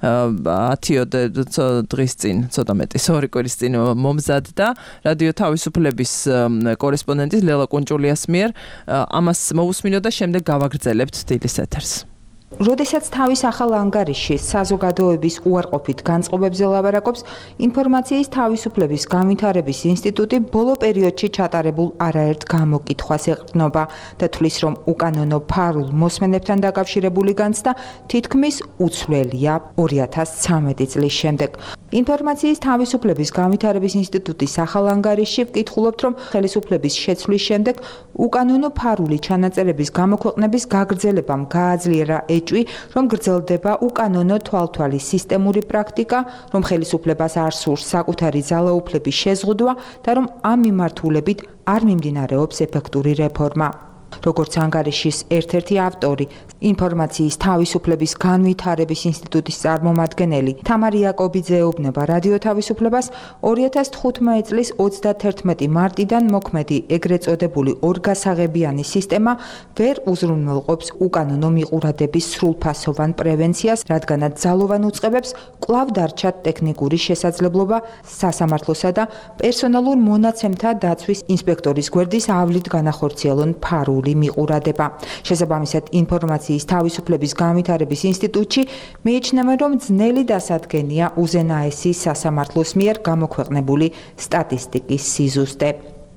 10 დღის წინ, ცოტა მეტი, 2 კვირის წინ მომზადდა რადიო თავისუფლების კორესპონდენტის ლელა კუნჭულიას მიერ. ამას მოусმინოთ და შემდეგ გავაგრძელებთ დილის ეთერს. როდესაც თავის ახალ ანგარიშში საზოგადოების უარყოფით განწყობებზე ლაპარაკობს, ინფორმაციის თავისუფლების განვითარების ინსტიტუტი ბოლო პერიოდში ჩატარებულ არაერთ გამოკითხვას ეყრდნობა და თვლის, რომ უკანონო ფარულ მოსმენებთან დაკავშირებული განცდა თითქმის უცვლელია 2013 წლის შემდეგ. ინფორმაციის თავისუფლების განვითარების ინსტიტუტის ახალ ანგარიშში ვკითხულობთ, რომ ხელისუფლების შეცვლის შემდეგ უკანონო ფარული ჩანაწერების გამოქვეყნების გაგრძელებამ გააძლიერა ეჭვი, რომ გრძელდება უკანონო თვალთვალის სისტემური პრაქტიკა, რომ ხელისუფლებას არ სურს საკუთარი ძალაუფლების შეზღუდვა და რომ ამ მიმართულებით არ მიმდინარეობს ეფექტური რეფორმა. როგორც ანგარიშის ერთ-ერთი ავტორი, ინფორმაციის თავისუფლების განვითარების ინსტიტუტის წარმომადგენელი თამარ იაკობიძე ეუბნება რადიო თავისუფლებას 2015 წლის 31 მარტიდან მოქმედი ეგრეთ წოდებული ორგასაღებიანი სისტემა ვერ უზრუნველყოფს უკანონო მიყურადების სრულფასოვან პრევენციას, რადგანაც ძალოვან უწყებებს კვლავ დარჩათ ტექნიკური შესაძლებლობა სასამართლოსა და პერსონალურ მონაცემთა დაცვის ინსპექტორის გვერდის ავლით განახორციელონ ფარული მიყურადება. შესაბამისად, ინფორმაციის თავისუფლების განვითარების ინსტიტუტში მიიჩნევა, რომ ძნელი დასადგენია უზენაესი სასამართლოს მიერ გამოქვეყნებული სტატისტიკის სიზუსტე.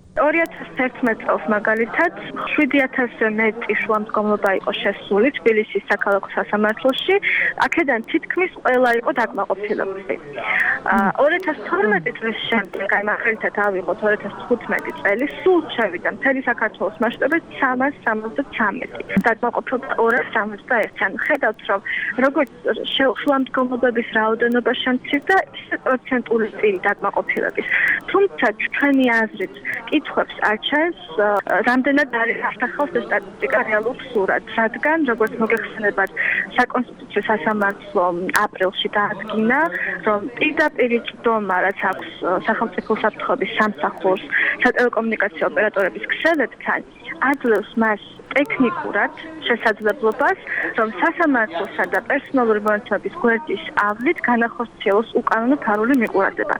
2011 წელს მაგალითად 7000-ზე მეტი შუამდგომლობა იყო შესული თბილისის საქალაქო სასამართლოში, აქედან თითქმის ყველა იყო დაკმაყოფილებული. 2012 წლის შემდეგ, აი მაგალითად ავიღოთ 2015 წელი, სულ შევიდა მთელი საქართველოს მასშტაბით 373. დაკმაყოფილება 271. ანუ ხედავთ, რომ როგორც შუამდგომლობების რაოდენობა შემცირდა, ისე პროცენტული წილი დაკმაყოფილების. თუმცა ჩვენი აზრით კითხვებს არჩევს, რამდენად არის ახალ სტატისტიკა რეალურ სურათს, რადგან როგორც მოგეხსენებათ, საკონსტიტუციო სასამართლო აპრილში დაადგინა, რომ პირდაპირ წვდომა, რაც აქვს სახელმწიფო უსაფრთხოების სამსახურს სატელეკომუნიკაციო ოპერატორების ქსელებთან, აძლევს მას ტექნიკურად შესაძლებლობას, რომ სასამართლოსა და პერსონალური მონაცემების გვერდის ავლით განახორციელოს უკანონო ფარული მიყურადება.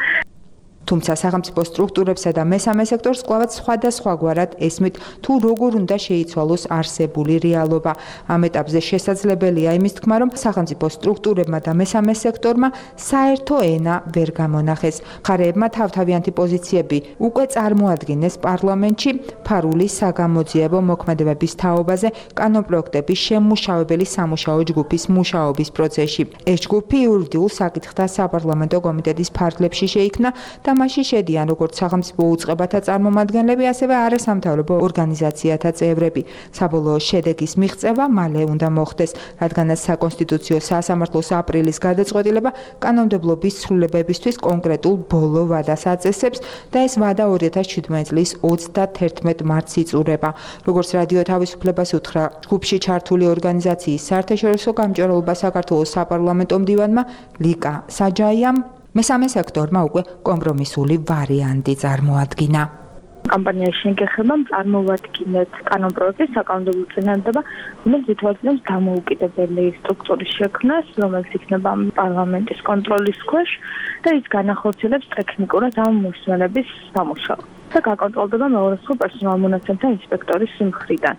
თუმცა სახელმწიფო სტრუქტურებსა და მესამე სექტორს კვლავაც სხვადასხვაგვარად ესმით, თუ როგორ უნდა შეიცვალოს არსებული რეალობა. ამ ეტაპზე შესაძლებელია იმის თქმა, რომ სახელმწიფო სტრუქტურებმა და მესამე სექტორმა საერთო ენა ვერ გამონახეს. მხარეებმა თავთავიანთი პოზიციები უკვე წარმოადგინეს პარლამენტში ფარული საგამოძიებო მოქმედებების თაობაზე კანონპროექტების შემმუშავებელი სამუშაო ჯგუფის მუშაობის პროცესში. ეს ჯგუფი იურიდიულ საკითხთა საპარლამენტო კომიტეტის ფარგლებში შეიქმნა და მასში შედიან როგორც სახელმწიფო უწყებათა წარმომადგენლები, ასევე არასამთავრობო ორგანიზაციათა წევრები. საბოლოო შედეგის მიღწევა მალე უნდა მოხდეს, რადგანაც საკონსტიტუციო სასამართლოს აპრილის გადაწყვეტილება კანონმდებლობის ცვლილებებისთვის კონკრეტულ ბოლო ვადას აწესებს და ეს ვადა 2017 წლის 31 მარტს იწურება. როგორც რადიო თავისუფლებას უთხრა ჯგუფში ჩართული ორგანიზაციის საერთაშორისო გამჭვირვალობა საქართველოს საპარლამენტო მდივანმა ლიკა საჯაიამ, მესამე სექტორმა უკვე კომპრომისული ვარიანტი წარმოადგინა. კამპანიაში შეგეხებამ წარმოვადგინეთ კანონპროექტის საკანონმდებლო წინადადება, რომელიც ითვალისწინებს დამოუკიდებელი სტრუქტურის შექმნას, რომელიც იქნება პარლამენტის კონტროლის ქვეშ და ის განახორციელებს ტექნიკურად ამ მოსმენების სამუშაოს. და გაკონტროლდება მეორესხო პერსონალურ მონაცემთა ინსპექტორის მხრიდან.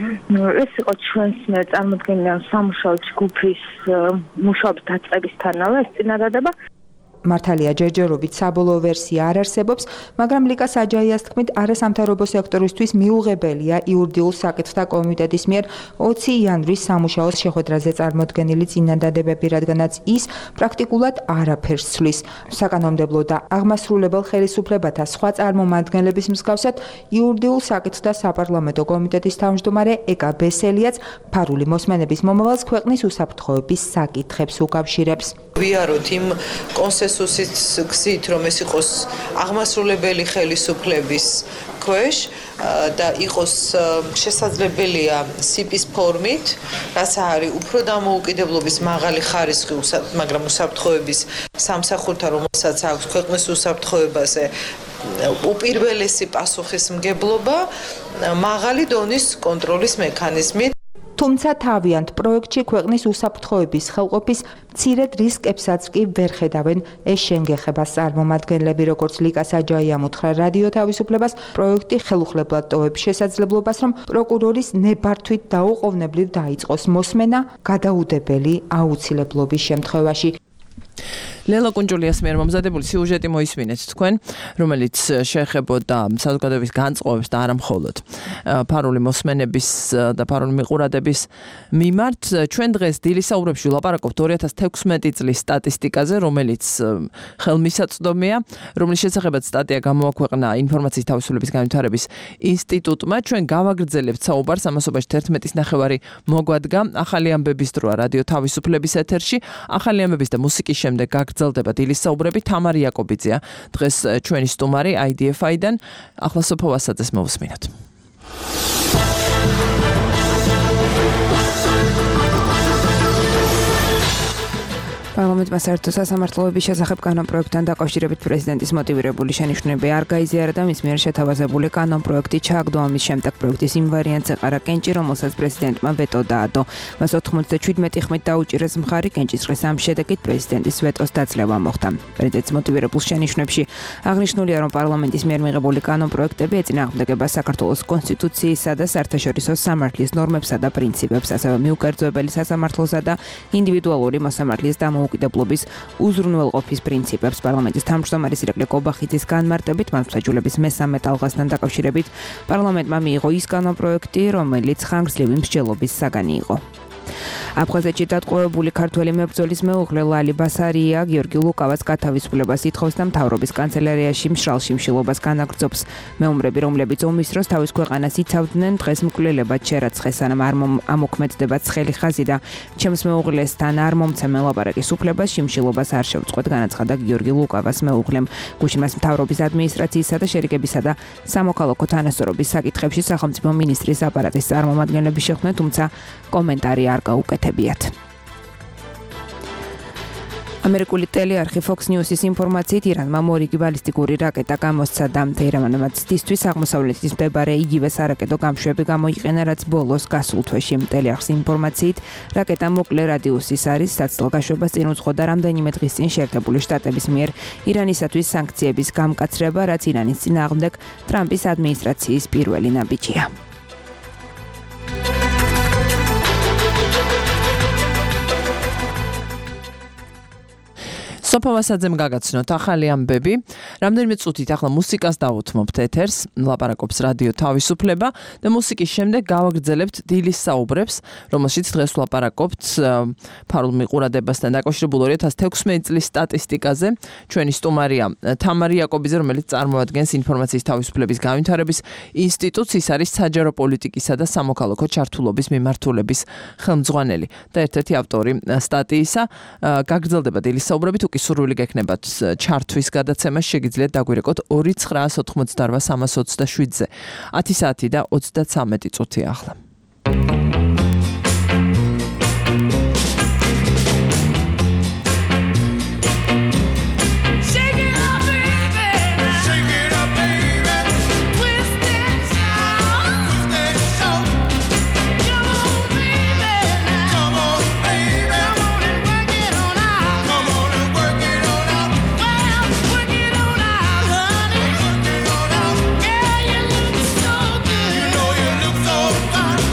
ეს იყო ჩვენს მიერ წარმოდგენილი სამუშაო ჯგუფის მუშაობის დაწყებისთანავე ეს წინადადება. მართალია ჯერჯერობით საბოლოო ვერსია არ არსებობს, მაგრამ ლიკა საჯაიას თქმით, არასამთავრობო სექტორისთვის მიუღებელია იურიდიულ საკითხთა კომიტეტის მიერ 20 იანვრის სამუშაოს შეხვედრაზე წარმოდგენილი წინადადებები, რადგანაც ის პრაქტიკულად არაფერს ცვლის. საკანონმდებლო და აღმასრულებელ ხელისუფლებათა სხვა წარმომადგენლების მსგავსად, იურიდიულ საკითხთა საპარლამენტო კომიტეტის თავმჯდომარე ეკა ბესელიაც ფარული მოსმენების მომავალს ქვეყნის უსაფრთხოების საკითხებს უკავშირებს. ვიაროთ იმ კონსენსუსის გზით, რომ ეს იყოს აღმასრულებელი ხელისუფლების ქვეშ და იყოს შესაძლებელია სიპის ფორმით, რაც არის უფრო დამოუკიდებლობის მაღალი ხარისხი, მაგრამ უსაფრთხოების სამსახურთან, რომელსაც აქვს ქვეყნის უსაფრთხოებაზე უპირველესი პასუხისმგებლობა, მაღალი დონის კონტროლის მექანიზმით. თუმცა თავიანთ პროექტში ქვეყნის უსაფრთხოების ხელყოფის მცირედ რისკებსაც კი ვერ ხედავენ. ეს შენგეხებას წარმომადგენლები, როგორც ლიკა საჯაიამ უთხრა რადიო თავისუფლებას, პროექტი ხელუხლებლად ტოვებს შესაძლებლობას, რომ პროკურორის ნებართვით დაუყოვნებლივ დაიწყოს მოსმენა გადაუდებელი აუცილებლობის შემთხვევაში. ლელა კუნჯულიას მიერ მომზადებული სიუჟეტი მოისმინეთ თქვენ, რომელიც შეეხებოდა საზოგადოების განწყობებს და არა მხოლოდ ფარული მოსმენების და ფარული მიყურადების მიმართ. ჩვენ დღეს დილისაუბრებში ვლაპარაკობთ 2016 წლის სტატისტიკაზე, რომელიც ხელმისაწვდომია, რომლის შესახებაც სტატია გამოაქვეყნა ინფორმაციის თავისუფლების განვითარების ინსტიტუტმა. ჩვენ გავაგრძელებთ საუბარს ამასობაში 11:30 მოგვადგა ახალი ამბების დროა რადიო თავისუფლების ეთერში. ახალი ამბების და მუსიკის შემდეგ გაგრძელდება დილის საუბრები. თამარი იაკობიძეა დღეს ჩვენი სტუმარი IDF-დან. ახლა სოფო ვასაძეს მოვუსმინოთ. პარლამენტმა საერთო სასამართლოების შესახებ კანონპროექტთან დაკავშირებით პრეზიდენტის მოტივირებული შენიშვნები არ გაიზიარა და მის მიერ შეთავაზებული კანონპროექტი ჩააგდო. ამის შემდეგ პროექტის იმ ვარიანტს ეყარა კენჭი, რომელსაც პრეზიდენტმა ვეტო დაადო. მას 97 ხმით დაუჭირეს მხარი. კენჭისყრის ამ შედეგით პრეზიდენტის ვეტოს დაძლევა მოხდა. პრეზიდენტის მოტივირებულ შენიშვნებში აღნიშნულია, რომ პარლამენტის მიერ მიღებული კანონპროექტები ეწინააღმდეგება საქართველოს კონსტიტუციისა და საერთაშორისო სამართლის ნორმებსა და პრინციპებს, ასევე მიუკერძოებელი სასამართლოსა და ინდივიდუალური მოსამართლის უკიდებლობის უზრუნველყოფის პრინციპებს. პარლამენტის თავმჯდომარის ირაკლი კობახიძის განმარტებით, მართლმსაჯულების მესამე ტალღასთან დაკავშირებით პარლამენტმა მიიღო ის კანონპროექტი, რომელიც ხანგრძლივი მსჯელობის საგანი იყო. აფხაზეთში დატყვევებული ქართველი მებრძოლის მეუღლე ლალი ბასარია გიორგი ლუკავას გათავისუფლებას ითხოვს და მთავრობის კანცელარიაში მშრალ შიმშილობას განაგრძობს. მეომრები, რომლებიც ომის დროს თავის ქვეყანას იცავდნენ, დღეს მკვლელებად შერაცხეს, სანამ არ ამოქმედდება ცხელი ხაზი და ჩემს მეუღლესთან არ მომცემ ელაპარაკის უფლებას, შიმშილობას არ შევწყვეტ, განაცხადა გიორგი ლუკავას მეუღლემ. გუშინ მას მთავრობის ადმინისტრაციისა და შერიგებისა და სამოქალაქო თანასწორობის საკითხებში სახელმწიფო მინისტრის აპარატის წარმომადგენლები შეხვდნენ, თუმცა კომენტარი არ გაუკეთებიათ. ამერიკული ტელეარხი Fox News-ის ინფორმაციით ირანმა მორიგი ბალისტიკური რაკეტა გამოსცა და თეირანმაცდისთვის აღმოსავლეთის მდებარე იგივე სარაკეტო გამშვები გამოიყენა, რაც ბოლოს გასულ თვეში. ტელეარხის ინფორმაციით რაკეტა მოკლე რადიუსის არის, საცდელ გაშვებას წინ უძღოდა რამდენიმე დღის წინ შეერთებული შტატების მიერ ირანისათვის სანქციების გამკაცრება, რაც ირანის წინააღმდეგ ტრამპის ადმინისტრაციის პირველი ნაბიჯია. სოფო ვასაძემ გაგაცნოთ ახალი ამბები. რამდენიმე წუთით ახლა მუსიკას დავუთმობთ ეთერს, ლაპარაკობს რადიო თავისუფლება და მუსიკის შემდეგ გავაგრძელებთ დილის საუბრებს, რომელშიც დღეს ვლაპარაკობთ ფარულ მიყურადებასთან დაკავშირებულ 2016 წლის სტატისტიკაზე. ჩვენი სტუმარია თამარი იაკობიძე, რომელიც წარმოადგენს ინფორმაციის თავისუფლების განვითარების ინსტიტუტს, ის არის საჯარო პოლიტიკისა და სამოქალაქო ჩართულობის მიმართულების ხელმძღვანელი და ერთ-ერთი ავტორი სტატიისა. გაგრძელდება დილის საუბრებით, უკვე სურვილი გექნებათ ჩართვის გადაცემას, შეგიძლიათ დაგვირეკოთ 2988-327-ზე. 10 საათი და 33 წუთი ახლა. Fun.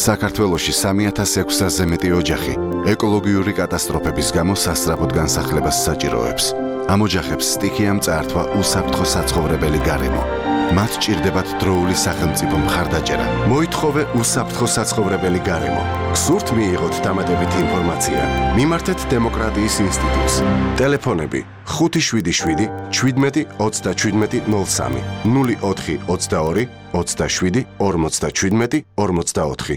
საქართველოში 3600-ზე მეტი ოჯახი ეკოლოგიური კატასტროფების გამო სასწრაფოდ განსახლებას საჭიროებს. ამ ოჯახებს სტიქიამ წაართვა უსაფრთხო საცხოვრებელი გარემო. მათ ჭირდებათ დროული სახელმწიფო მხარდაჭერა. მოითხოვე უსაფრთხო საცხოვრებელი გარემო. გსურთ მიიღოთ დამატებითი ინფორმაცია? მიმართეთ დემოკრატიის ინსტიტუტს. ტელეფონები 577 17 37 03 04 22 27 57 44.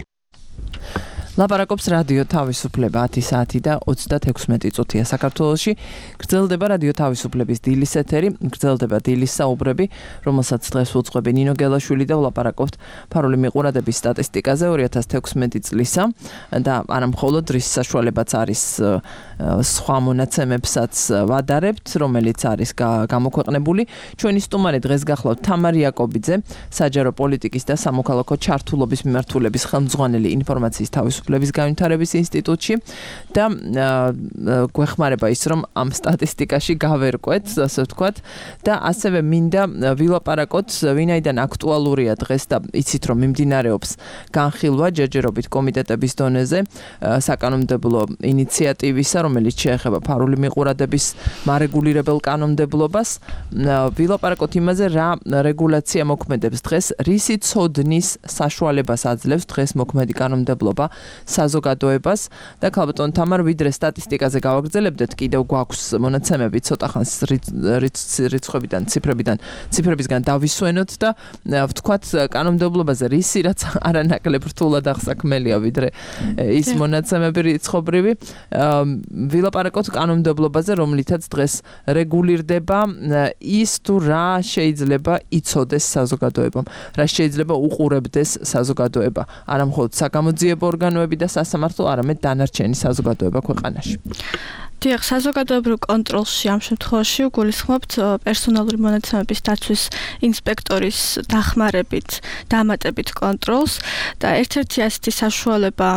ლაპარაკობს რადიო თავისუფლება 10 საათი და 36 წუთია საქართველოში. გრძელდება რადიო თავისუფლების დილის ეთერი, გრძელდება დილის საუბრები, რომელსაც დღეს უძღვები ნინო გელაშვილი და ვლაპარაკობთ ფარული მიყურადების სტატისტიკაზე 2016 წლისა და არა მხოლოდ დრის საშუალებაც არის სხვა მონაცემებსაც ვადარებთ, რომელიც არის გამოქვეყნებული. ჩვენი სტუმარი დღეს გახლავთ თამარ იაკობიძე, საჯარო პოლიტიკის და სამოქალაქო ჩართულობის მიმართულების ხელმძღვანელი ინფორმაციის თავისუფლების განვითარების ინსტიტუტში და გვეხმარება ის, რომ ამ სტატისტიკაში გავერკვეთ, ასე ვთქვათ, და ასევე მინდა ვილაპარაკოთ, ვინაიდან აქტუალურია დღეს და იცით, რომ მიმდინარეობს განხილვა ჯერჯერობით კომიტეტების დონეზე საკანონმდებლო ინიციატივისა, რომელიც შეეხება ფარული მიყურადების მარეგულირებელ კანონმდებლობას. ვილაპარაკოთ იმაზე, რა რეგულაცია მოქმედებს დღეს, რისი ცოდნის საშუალებას აძლევს დღეს მოქმედი კანონმდებლობა საზოგადოებას და ქალბატონ თამარ, ვიდრე სტატისტიკაზე გავაგრძელებდეთ, კიდევ გვაქვს მონაცემები ცოტა ხანს რიცხვებიდან, ციფრებისგან დავისვენოთ და ვთქვათ კანონმდებლობაზე რისი რაც არანაკლებ რთულად აღსაქმელია, ვიდრე ის მონაცემები რიცხობრივი. ვილაპარაკოთ კანონმდებლობაზე, რომლითაც დღეს რეგულირდება ის თუ რა შეიძლება იცოდეს საზოგადოებამ, რა შეიძლება უყურებდეს საზოგადოება, არა მხოლოდ საგამოძიებო ორგანოები და სასამართლო, არამედ დანარჩენი საზოგადოება ქვეყანაში. დიახ, საზოგადოებრივ კონტროლში ამ შემთხვევაში გულისხმობთ პერსონალური მონაცემების დაცვის ინსპექტორის დახმარებით, დამატებით კონტროლს და ერთ-ერთი ასეთი საშუალება,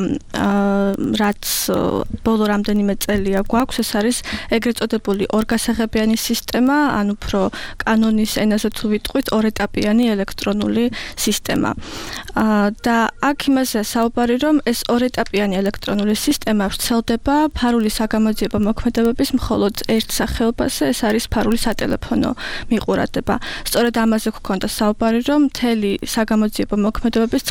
რაც ბოლო რამდენიმე წელია გვაქვს, ეს არის ეგრეთ წოდებული ორგასაღებიანი სისტემა, ან უფრო კანონის ენაზე თუ ვიტყვით, ორეტაპიანი ელექტრონული სისტემა. და აქ იმაზეა საუბარი, რომ ეს ორეტაპიანი ელექტრონული სისტემა ვრცელდება ფარული საგამოძიებო მოქმედებების მხოლოდ ერთ სახეობაზე, ეს არის ფარული სატელეფონო მიყურადება. სწორედ ამაზე გვქონდა საუბარი, რომ მთელი საგამოძიებო მოქმედებების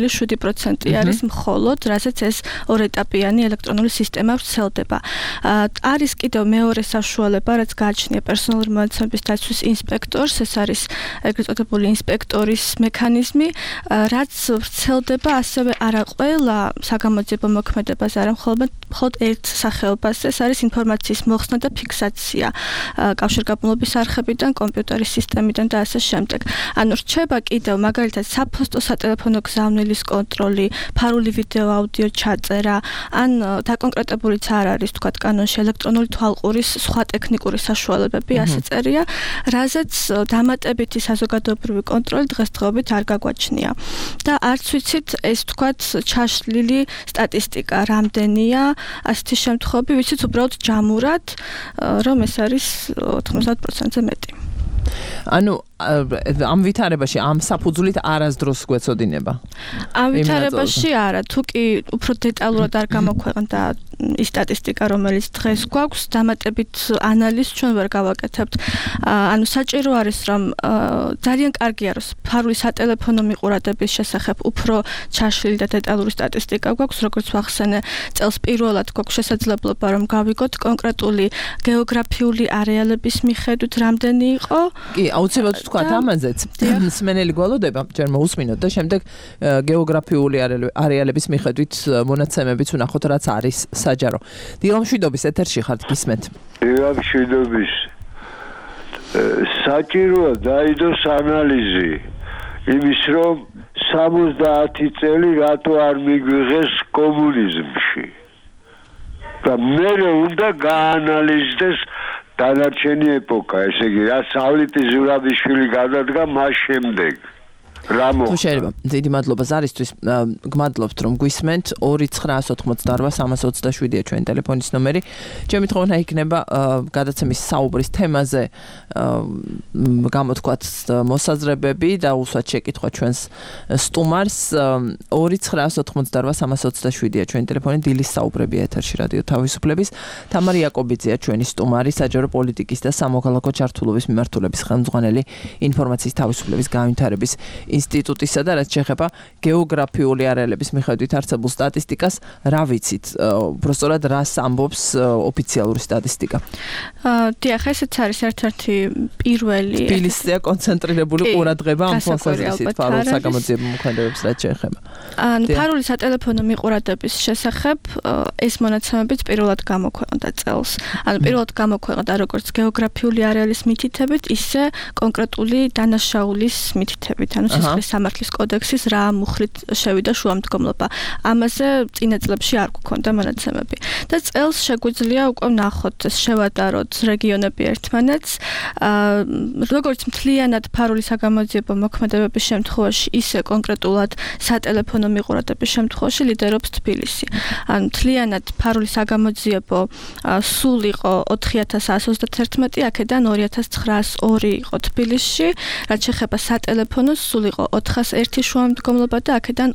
9.7% არის მხოლოდ, რასაც ეს ორეტაპიანი ელექტრონული სისტემა ვრცელდება. არის კიდევ მეორე საშუალება, რაც გააჩნია პერსონალური მონაცემების დაცვის ინსპექტორს, ეს არის ეგრეთ წოდებული ინსპექტორის მექანიზმი, რაც ვრცელდება ასევე არა ყველა საგამოძიებო მოქმედებაზე, არა მხოლოდ ერთ სახეობაზე, ეს არის ინფორმაციის მოხსნა და ფიქსაცია კავშირგაბმულობის არხებიდან, კომპიუტერის სისტემიდან და ასე შემდეგ. ანუ რჩება კიდევ მაგალითად საფოსტო სატელეფონო გზავნილის კონტროლი, ფარული ვიდეო აუდიო ჩაწერა, ან დაკონკრეტებულიც არ არის თქვათ კანონში ელექტრონული თვალყურის სხვა ტექნიკური საშუალებები, ასე წერია, რაზეც დამატებითი საზოგადოებრივი კონტროლი დღესდღეობით არ გაგვაჩნია. და არც ვიცით ეს თქვათ ჩაშლილი სტატისტიკა რამდენია ასეთი შემთხვევები, ვიცით უბრალოდ ჯამურად, რომ ეს არის 90%-ზე მეტი. ანუ ამ ვითარებაში, ამ საფუძვლით არასდროს გვეცოდინება? ამ ვითარებაში არა, თუ კი უფრო დეტალურად არ გამოქვეყნდა ის სტატისტიკა, რომელიც დღეს გვაქვს, დამატებით ანალიზს ჩვენ ვერ გავაკეთებთ. ანუ საჭირო არის, რომ ძალიან კარგია, რომ ფარული სატელეფონო მიყურადების შესახებ უფრო ჩაშლილი და დეტალური სტატისტიკა გვაქვს, როგორც ვახსენე, წელს პირველად გვაქვს შესაძლებლობა, რომ გავიგოთ კონკრეტული გეოგრაფიული არეალების მიხედვით რამდენი იყო. კი, აუცილებლად ვთქვათ ამაზეც. მსმენელი გვალოდება, ჯერ მოусმინოთ და შემდეგ გეოგრაფიული არეალების მიხედვით მონაცემებიც ვნახოთ, რაც არის საჯარო. დილამ შვიდობის ეთერში ხართ, გისმენთ. დილამ შვიდობის. საჭიროა დაიდოს ანალიზი იმის, რომ 70 წელი რატო არ მიგვიღეს კომუნიზმში. და მე უნდა გაანალიზდეს დანარჩენი ეპოქა, ესე იგი, რაც სავლიტი ზურაბიშვილი გადადგა მას შემდეგ. რა მოხდა? თუ შეიძლება, დიდი მადლობა ზარისთვის. გმადლობთ რომ გვისმენთ 2988327-ია ჩვენი ტელეფონის ნომერი. ჩემი თხოვნა იქნება გადაცემის საუბრის თემაზე გამოთქვათ მოსაზრებები და უსვათ შეკითხვა ჩვენს სტუმარს 2988327-ია ჩვენი ტელეფონი დილის საუბრები ეთერში რადიო თავისუფლების. თამარ იაკობიძეა ჩვენი სტუმარი, საჯარო პოლიტიკის და სამოქალაქო ჩართულობის მიმართულების ხელმძღვანელი ინფორმაციის თავისუფლების განვითარების ინსტიტუტისა და რაც შეეხება გეოგრაფიული არეალების მიხედვით არსებულ სტატისტიკას, რა ვიცით, უბრალოდ რას ამბობს ოფიციალური სტატისტიკა? დიახ, ესეც არის ერთ-ერთი პირველი თბილისზეა კონცენტრირებული ყურადღება ამ თვალსაზრისით ფარულ საგამოძიებო მოქმედებებს რაც შეეხება. ფარული სატელეფონო მიყურადების შესახებ ეს მონაცემებიც პირველად გამოქვეყნდა წელს. პირველად გამოქვეყნდა როგორც გეოგრაფიული არეალის მითითებით, ისე კონკრეტული დანაშაულის მითითებით, ანუ სისხლის სამართლის კოდექსის რა მუხლით შევიდა შუამდგომლობა. ამაზე წინა წლებში არ გვქონდა მონაცემები. და წელს შეგვიძლია უკვე ვნახოთ, შევადაროთ რეგიონები ერთმანეთს, როგორც მთლიანად ფარული საგამოძიებო მოქმედებების შემთხვევაში, ისე კონკრეტულად სატელეფონო მიყურადების შემთხვევაში ლიდერობს თბილისი. ან მთლიანად ფარული საგამოძიებო სულ იყო 4131, აქედან 2902 იყო თბილისში, რაც შეეხება სატელეფონოს სულ იყო 401 შუამდგომლობა და აქედან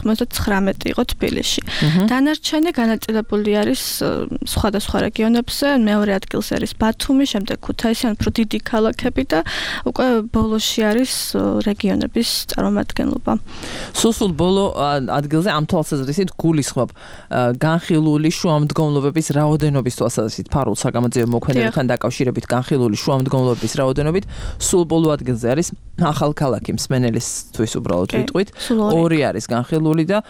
299 იყო თბილისში. დანარჩენი განაწილებული არის სხვადასხვა რეგიონებზე, მეორე ადგილზე არის ბათუმი, შემდეგ ქუთაისი, ან უფრო დიდი ქალაქები და უკვე ბოლოში არის რეგიონების წარმომადგენლობა. სულ ბოლო ადგილზე ამ თვალსაზრისით გულისხმობ განხილული შუამდგომლობების რაოდენობის თვალსაზრისით ფარულ საგამოძიებო მოქმედებებთან დაკავშირებით განხილული შუამდგომლობების რაოდენობით სულ ბოლო ადგილზე არის ახალქალაქი მსმენელისთვის უბრალოდ ვიტყვით. ორი არის განხილული და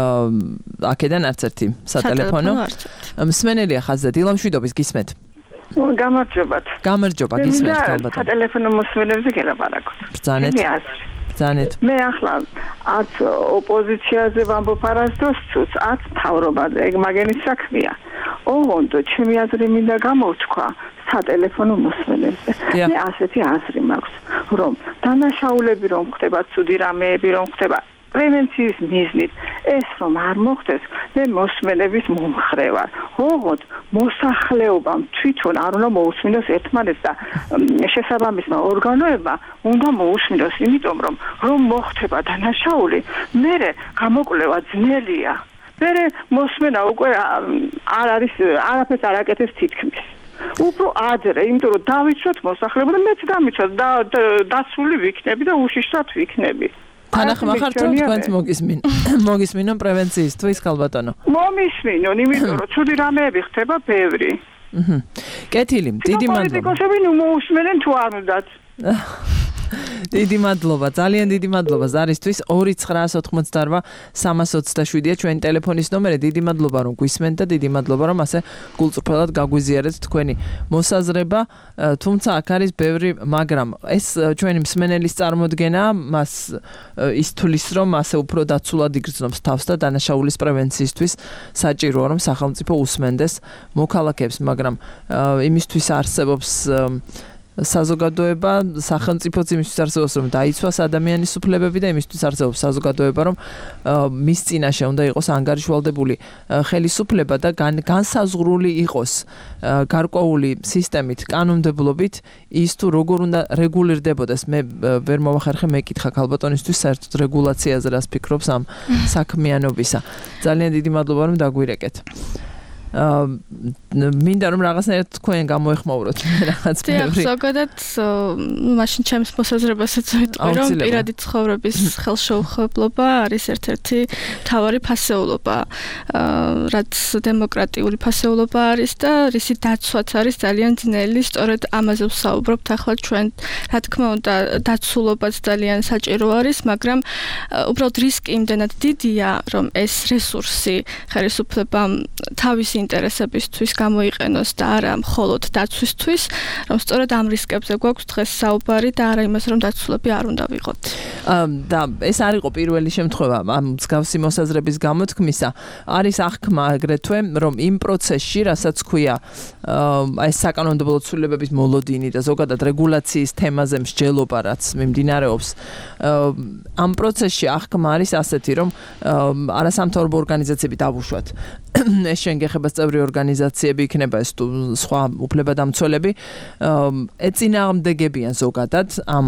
აქედან არც ერთი სატელეფონო. მსმენელია ხაზზე დილამშვიდობის გისმენთ. გამარჯობათ. გამარჯობა, გისმენთ ალბათ. სატელეფონო მოსმენებზე გელაპარაკოთ. ბრძანეთ. ბრძანეთ. მე ახლა არც ოპოზიციაზე ვამბობ არასდროს, არც მთავრობაზე, ეგ მაგენის საქმეა. ოღონდ ჩემი აზრი მინდა გამოვთქვა სატელეფონო მოსმენებზე. მე ასეთი აზრი მაქვს, რომ დანაშაულები რომ ხდება, ცუდი რამეები რომ ხდება, პრევენციის მიზნით ეს რომ არ მოხდეს, მე მოსმენების მომხრე ვარ. ოღონდ მოსახლეობამ თვითონ არ უნდა მოусმინოს ერთმანეთს და შესაბამისმა ორგანოებმა უნდა მოусმინოს, იმიტომ რომ მოხდება დანაშაული, მერე გამოკვლევა ძნელია. მერე მოსმენა უკვე არ არის, არაფერს არ აკეთებს თითქმის. უფრო ადრე, იმიტომ რომ დავიცვათ მოსახლეობა და მეც დამიცვათ და დაცული ვიქნები და უშიშრად ვიქნები. თანახმა ხართ რომ თქვენც მოგისმინონ პრევენციისთვის ხალბატონო. მომისმინონ, იმიტომ რომ ცუდი რამეები ხდება ბევრი. კეთილი, დიდი მადლობა. პოლიტიკოსები ნუ მოусმენენ თუ არ უნდათ. დიდი მადლობა, ძალიან დიდი მადლობა ზარისთვის. 2988327-ია ჩვენი ტელეფონის ნომერი. დიდი მადლობა რომ გვისმენთ და დიდი მადლობა რომ ასე გულწრფელად გაგვიზიარეთ თქვენი მოსაზრება. თუმცა აქ არის ბევრი, მაგრამ ეს ჩვენი მსმენელის წარმოდგენა მას ის თulis რომ ასე უფრო დაცულად იგრძნობს თავს და დანაშაულის პრევენციისთვის საჭიროა რომ სახელმწიფო უსმენდეს მოქალაქეებს, მაგრამ იმისთვის არსებობს საზოგადოება, სახელმწიფოც იმისთვის არსებობს რომ დაიცვას ადამიანის უფლებები და იმისთვის არსებობს საზოგადოება რომ მის წინაშე უნდა იყოს ანგარიშვალდებული ხელისუფლება და განსაზღვრული იყოს გარკვეული სისტემით, კანონმდებლობით ის თუ როგორ უნდა რეგულირდებოდეს. მე ვერ მოვახერხე მეკითხა ქალბატონისთვის საერთოდ რეგულაციაზე რას ფიქრობს ამ საქმიანობისა. ძალიან დიდი მადლობა რომ დაგვირეკეთ. მინდა რომ რაღაცნაირად თქვენ გამოეხმაუროთ რაღაც ბევრი. ზოგადად მაშინ ჩემს მოსაზრებასაც ვიტყვი რომ პირადი ცხოვრების ხელშეუხებლობა არის ერთ-ერთი მთავარი ფასეულობა, რაც დემოკრატიული ფასეულობა არის და რისი დაცვაც არის ძალიან ძნელი. სწორედ ამაზე ვსაუბრობთ ახლა ჩვენ. რა თქმა უნდა, დაცულობაც ძალიან საჭირო არის, მაგრამ უბრალოდ რისკი იმდენად დიდია, რომ ეს რესურსი ხელისუფლებამ თავისი ინტერესებისთვის გამოიყენოს და არა მხოლოდ დაცვისთვის, რომ სწორედ ამ რისკებზე გვაქვს დღეს საუბარი და არა იმას, რომ დაცულები არ უნდა ვიყოთ. და ეს არ იყო პირველი შემთხვევა ამ მსგავსი მოსაზრების გამოთქმისა. არის აღქმა აგრეთვე, რომ იმ პროცესში, რასაც ქვია ეს საკანონმდებლო ცვლილებების მოლოდინი და ზოგადად რეგულაციის თემაზე მსჯელობა, რაც მიმდინარეობს, ამ პროცესში აღქმა არის ასეთი, რომ არასამთავრობო ორგანიზაციები დავუშვათ. ეს შენგეხებას წევრი ორგანიზაციები იქნება ეს თუ სხვა უფლებადამცველები ეწინააღმდეგებიან ზოგადად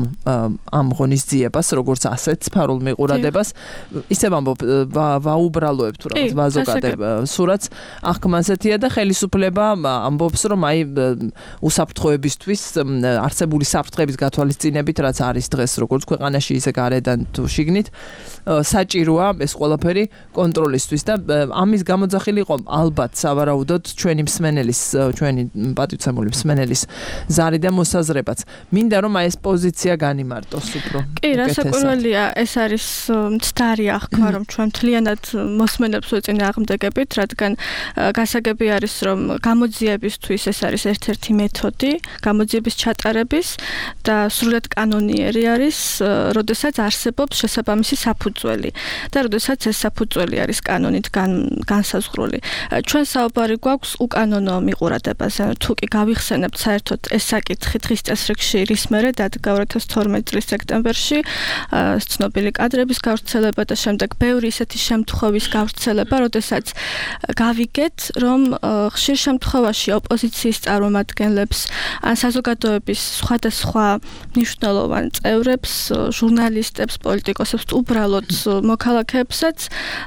ამ ღონისძიებას, როგორც ასეთს ფარულ მიყურადებას. ისევ ამბობ ვაუბრალოებ თუ რაღაც ვაზოგადებ სურათს აღქმასეთია და ხელისუფლება ამბობს, რომ აი უსაფრთხოებისთვის არსებული საფრთხების გათვალისწინებით, რაც არის დღეს როგორც ქვეყანაში, ისე გარედან თუ შიგნით, საჭიროა ეს ყველაფერი კონტროლისთვის და ამის გამოძახილი იყო ალბათ სავარაუდოდ ჩვენი მსმენელის, ჩვენი პატივცემული მსმენელის ზარი და მოსაზრებაც. მინდა რომ აი ეს პოზიცია განიმარტოს უფრო. კი, რასაკვირველია, ეს არის მცდარი აღქმა, რომ ჩვენ მთლიანად მოსმენებს ვეწინააღმდეგებით, რადგან გასაგები არის, რომ გამოძიებისთვის ეს არის ერთ-ერთი მეთოდი, გამოძიების ჩატარების და სრულად კანონიერი არის, როდესაც არსებობს შესაბამისი საფუძველი და როდესაც ეს საფუძველი არის კანონით განსაზღვრული. ჩვენ საუბარი გვაქვს უკანონო მიყურადებაზე. თუ კი გავიხსენებთ საერთოდ ეს საკითხი დღის წესრიგში რის მერე დადგა 2012 წლის სექტემბერში ცნობილი კადრების გავრცელება და შემდეგ ბევრი ისეთი შემთხვევის გავრცელება, როდესაც გავიგეთ, რომ ხშირ შემთხვევაში ოპოზიციის წარმომადგენლებს ან საზოგადოების სხვადასხვა მნიშვნელოვან წევრებს, ჟურნალისტებს, პოლიტიკოსებს, უბრალოდ მოქალაქეებსაც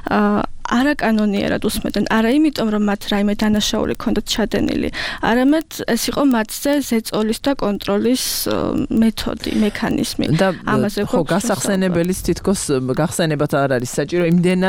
არაკანონიერად უსმენდნენ, არა იმიტომ, რომ მათ რაიმე დანაშაული ჰქონდათ ჩადენილი, არამედ ეს იყო მათზე ზეწოლის და კონტროლის მეთოდი, მექანიზმი. ამაზე ხო გასახსენებელიც თითქოს გახსენებათ არ არის საჭირო,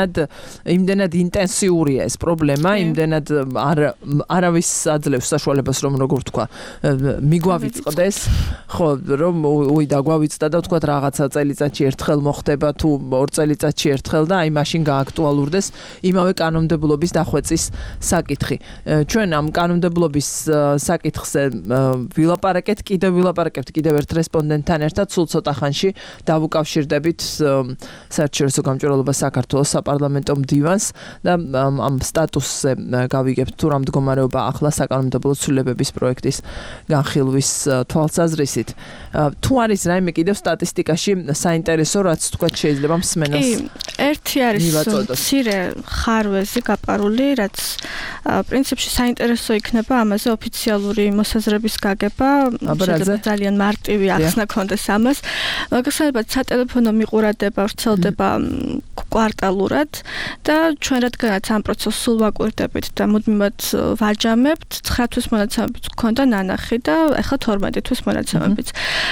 იმდენად ინტენსიურია ეს პრობლემა, იმდენად არავის აძლევს საშუალებას, რომ როგორ თქვა, მიგვავიწყდეს, ხო, რომ დაგვავიწყდა და თქვა რაღაცა წელიწადში ერთხელ მოხდება თუ 2 წელიწადში ერთხელ და აი მაშინ გააქტუალურდეს იმავე კანონმდებლობის დახვეწის საკითხი. ჩვენ ამ კანონმდებლობის საკითხზე ვილაპარაკებთ კიდევ ერთ რესპონდენტთან ერთად სულ ცოტა ხანში დავუკავშირდებით საერთაშორისო გამჭვირვალობას საქართველოს საპარლამენტო მდივანს და ამ სტატუსზე გავიგებთ თუ რა მდგომარეობა ახლა საკანონმდებლო ცვლილებების პროექტის განხილვის თვალსაზრისით. თუ არის რაიმე კიდევ სტატისტიკაში საინტერესო, რაც თქვა შეიძლება მსმენელს. ერთი არის მცირე ხარვეზი გაპარული, რაც პრინციპში საინტერესო იქნება ამაზე ოფიციალური მოსაზრების გაგება, შეიძლება ძალიან მარტივი ახსნა ქონდეს ამას. მაგალითად, სატელეფონო მიყურადება ვრცელდება კვარტალურად და ჩვენ რადგანაც ამ პროცესს სულ ვაკვირდებით და მუდმივად ვაჯამებთ, 9 თვის მონაცემებიც გქონდა ნანახი და ახლა 12 თვის მონაცემებიც.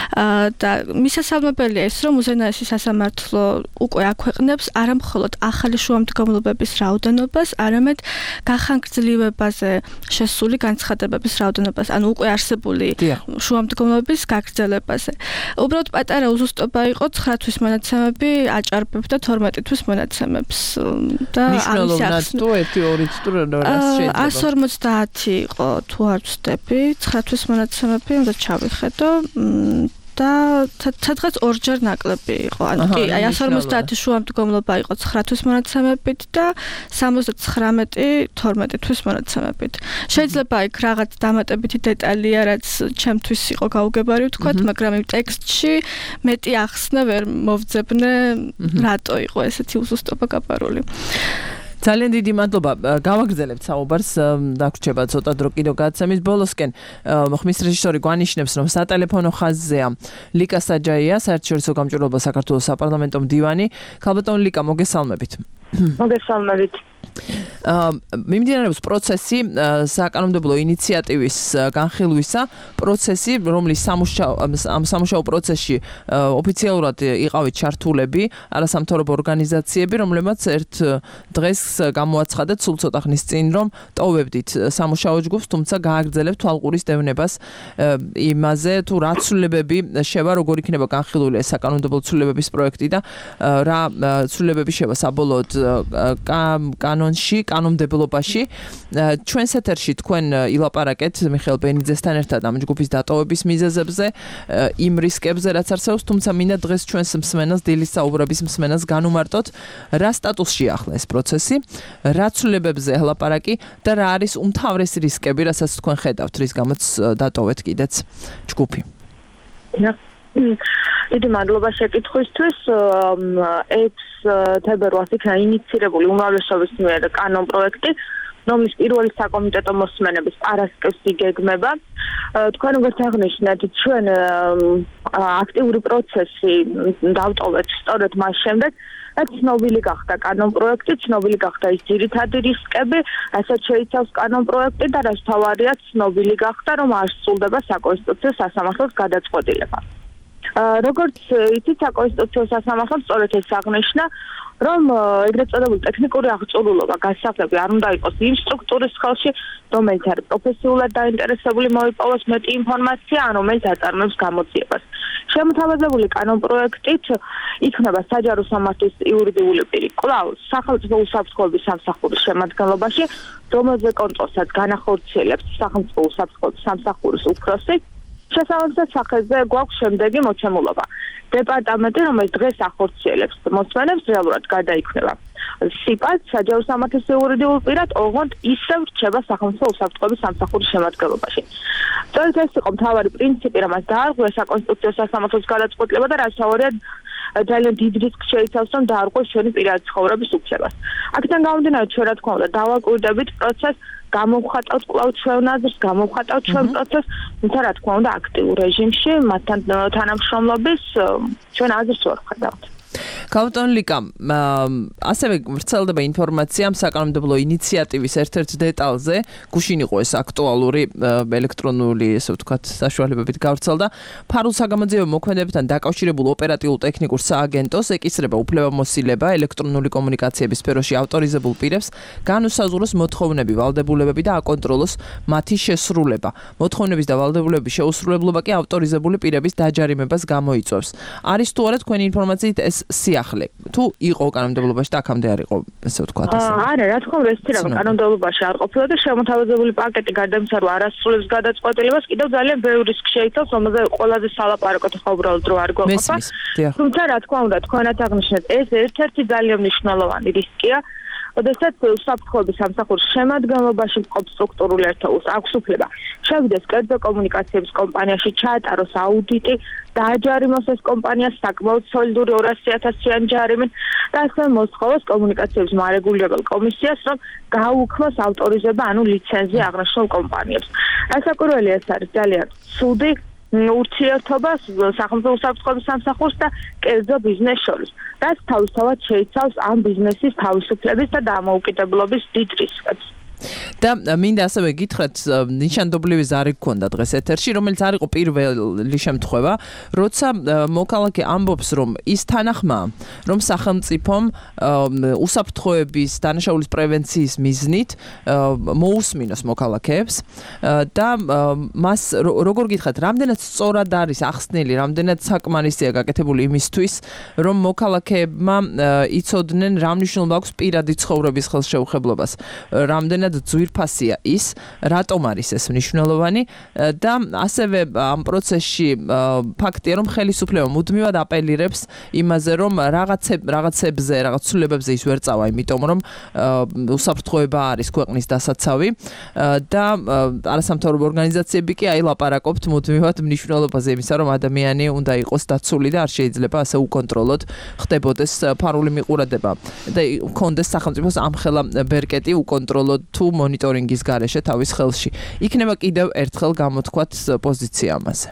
და მისასალმებელია ის, რომ უზენაესი სასამართლო უკვე აქვეყნებს არა მხოლოდ ახალი შუამდგომლობების რაოდენობას, არამედ გახანგრძლივებაზე შესული განცხადებების რაოდენობას, ანუ უკვე არსებული შუამდგომლობების გაგრძელებაზე. უბრალოდ პატარა უზუსტობა იყო 9 თვის მონაცემები აჭარბებდა 12 თვის მონაცემებს და მნიშვნელოვნად თუ 1-2 თუ რა შეიძლება 150 იყო თუ არ ვცდები 9 თვის მონაცემები, უნდა ჩავიხედო და სადღაც ორჯერ ნაკლები იყო. ანუ კი, აი 150 შუამდგომლობა იყო 9 თვის მონაცემებით და 79 12 თვის მონაცემებით. შეიძლება იქ რაღაც დამატებითი დეტალია, რაც ჩემთვის იყო გაუგებარი ვთქვათ, მაგრამ იმ ტექსტში მეტი ახსნა ვერ მოვძებნე, რატო იყო ესეთი უზუსტობა გაპარული. ძალიან დიდი მადლობა. გავაგრძელებთ საუბარს, დაგვრჩება ცოტა დრო კიდევ გადაცემის ბოლოსკენ. ხმის რეჟისორი გვანიშნებს, რომ სატელეფონო ხაზზეა ლიკა საჯაია, საერთაშორისო გამჭვირვალობა საქართველოს საპარლამენტო მდივანი. ქალბატონ ლიკა, მოგესალმებით. მოგესალმებით. მიმდინარეობს პროცესი საკანონმდებლო ინიციატივის განხილვისა, პროცესი, რომლის სამუშაო პროცესში ოფიციალურად იყავით ჩართულები არასამთავრობო ორგანიზაციები, რომლებმაც ერთ დღეს გამოაცხადეთ სულ ცოტა ხნის წინ, რომ ტოვებდით სამუშაო ჯგუფს, თუმცა გააგრძელებთ თვალყურის დევნებას იმაზე, თუ რა ცვლილებები შევა, როგორ იქნება განხილული ეს საკანონმდებლო ცვლილებების პროექტი და რა ცვლილებები შევა საბოლოოდ კანონ ელექტრონში, კანონმდებლობაში. ჩვენს ეთერში თქვენ ილაპარაკეთ მიხეილ ბენიძესთან ერთად ამ ჯგუფის დატოვების მიზეზებზე, იმ რისკებზე, რაც არსებობს, თუმცა მინდა დღეს ჩვენს მსმენელს, დილის საუბრების მსმენელს განუმარტოთ, რა სტატუსშია ახლა ეს პროცესი, რა ცვლილებებზე ელაპარაკი და რა არის უმთავრესი რისკები, რასაც თქვენ ხედავთ, რის გამოც დატოვეთ კიდეც ჯგუფი. დიდი მადლობა შეკითხვისთვის. 6 თებერვალს იქნა ინიცირებული უმრავლესობის მიერ კანონპროექტი, რომლის პირველი საკომიტეტო მოსმენების პარასკევს იგეგმება. თქვენ როგორც აღნიშნეთ, ჩვენ აქტიური პროცესი დავტოვეთ სწორედ მას შემდეგ, რაც ცნობილი გახდა კანონპროექტი, ცნობილი გახდა ის ძირითადი რისკები, რასაც შეიცავს კანონპროექტი და რაც თავარია ცნობილი გახდა, რომ არ სრულდება საკონსტიტუციო სასამართლოს გადაწყვეტილება. როგორც იცით, საკონსტიტუციო სასამართლომ სწორედ ეს აღნიშნა, რომ ეგრეთ წოდებული ტექნიკური აღჭურვილობა გასაღები არ უნდა იყოს იმ სტრუქტურის ხელში, რომელიც არის პროფესიულად დაინტერესებული მოიპოვოს მეტი ინფორმაცია, ან რომელიც აწარმოებს გამოძიებას. შემოთავაზებული კანონპროექტით იქნება საჯარო სამართლის იურიდიული პირი კვლავ სახელმწიფო უსაფრთხოების სამსახურის შემადგენლობაში, რომელზე კონტროლსაც განახორციელებს სახელმწიფო უსაფრთხოების სამსახურის უფროსი. შესაბამისად სახეზე გვაქვს შემდეგი მოჩემულობა. დეპარტამენტი, რომელიც დღეს ახორციელებს მოსმენებს, რეალურად გადაიქმნება სიპას საჯარო სამართლის იურიდიულ პირად, ოღონდ ისევ რჩება სახელმწიფო უსაფრთხოების სამსახურის შემადგენლობაში. სწორედ ეს იყო მთავარი პრინციპი, რამაც დაარღვია საკონსტიტუციო სასამართლოს გადაწყვეტილება და რაც თავარია ძალიან დიდ რისკს შეიცავს, რომ დაარღვევს ჩვენი პირადი ცხოვრების უფლებას. აქედან გამომდინარე, ჩვენ რა თქმა უნდა დავაკვირდებით პროცესს, გამოვხატავთ კვლავ ჩვენ აზრს, გამოვხატავთ ჩვენ პროცესს, თუმცა რა თქმა უნდა აქტიურ რეჟიმში მათთან თანამშრომლობის ჩვენ აზრს ვერ ვხატავთ. კავტონ ლიკა, ასევე ვრცელდება ინფორმაცია საკანონმდებლო ინიციატივის ერთ-ერთ დეტალზე, გუშინ იყო ეს აქტუალური ელექტრონული, ესე ვთქვათ, საშუალებებით გავრცელდა. ფარულ საგამოძიებო მოქმედებებთან დაკავშირებულ ოპერატიულ-ტექნიკურ სააგენტოს ეკისრება უფლებამოსილება ელექტრონული კომუნიკაციების სფეროში ავტორიზებულ პირებს განუსაზღვროს მოთხოვნები, ვალდებულებები და აკონტროლოს მათი შესრულება. მოთხოვნების და ვალდებულებების შეუსრულებლობა კი ავტორიზებული პირების დაჯარიმებას გამოიწვევს. არის თუ არა თქვენი ინფორმაციით ეს სიახლე თუ იყო კანონმდებლობაში და აქამდე არ იყო, ესე ვთქვათ ასე. არა, რა თქმა უნდა, ეს თირა კანონმდებლობაში არ ყოფილა და შემოთავაზებული პაკეტი გარდა იმისა, რომ არ ასრულებს გადაწყვეტილებას, კიდევ ძალიან ბევრი რისკი შეიცავს, რომელზე ყველაზე სალაპარაკოდ ხო უბრალოდ დრო არ გვეყოფა. თუმცა რა თქმა უნდა, თქვენაც აღნიშნეთ, ეს ერთ-ერთი ძალიან მნიშვნელოვანი რისკია. Odesat უსაფრთხოების სამსახურის შემადგენლობაში მყოფ სტრუქტურულ ერთეულს აქვს უფლება შევიდეს კერძო კომუნიკაციების კომპანიაში, ჩაატაროს აუდიტი, დააჯარიმოს ეს კომპანია საკმაოდ სოლიდური 200,000-იანი ჯარიმით და ასევე მოსთხოვოს კომუნიკაციების მარეგულირებელ კომისიას, რომ გააუქმოს ავტორიზება, ანუ ლიცენზია აღნიშნულ კომპანიებს. Ასაკურველი ეს არის ძალიან ცუდი ურთიერთობა სახელმწიფო უსაფრთხოების სამსახურს და კერძო ბიზნესს შორის. რაც თავისთავად შეიცავს ამ ბიზნესის თავისუფლების და დამოუკიდებლობის დიდ რისკებს. და მინდა ასევე გითხრათ, ნიშანდობლივი ზარი გქონდა დღეს ეთერში, რომელიც არ იყო პირველი შემთხვევა, როცა მოქალაქე ამბობს, რომ ის თანახმაა, რომ სახელმწიფომ უსაფრთხოების დანაშაულის პრევენციის მიზნით მოусმინოს მოქალაქეებს და მას როგორ გითხრათ, რამდენად სწორად არის ახსნილი, რამდენად საკმარისია გაკეთებული იმისთვის, რომ მოქალაქეებმა იცოდნენ რა მნიშვნელობა აქვს პირადი ცხოვრების ხელშეუხებლობას, რამდენად ძვირფასია ის, რატომ არის ეს მნიშვნელოვანი და ასევე ამ პროცესში ფაქტია, რომ ხელისუფლება მუდმივად აპელირებს იმაზე, რომ რაღაცებზე, რაღაც ცვლილებებზე ის ვერ წავა, იმიტომ რომ უსაფრთხოება არის ქვეყნის დასაცავი და არასამთავრობო ორგანიზაციები კი აი ლაპარაკობთ მუდმივად მნიშვნელობაზე იმისა, რომ ადამიანი უნდა იყოს დაცული და არ შეიძლება ასე უკონტროლოდ ხდებოდეს ფარული მიყურადება და კონდეს სახელმწიფოს ამხელა ბერკეტი უკონტროლოდ თუ მონიტორინგის გარეშე თავის ხელში. იქნება კიდევ ერთხელ გამოთქვათ პოზიცია ამაზე.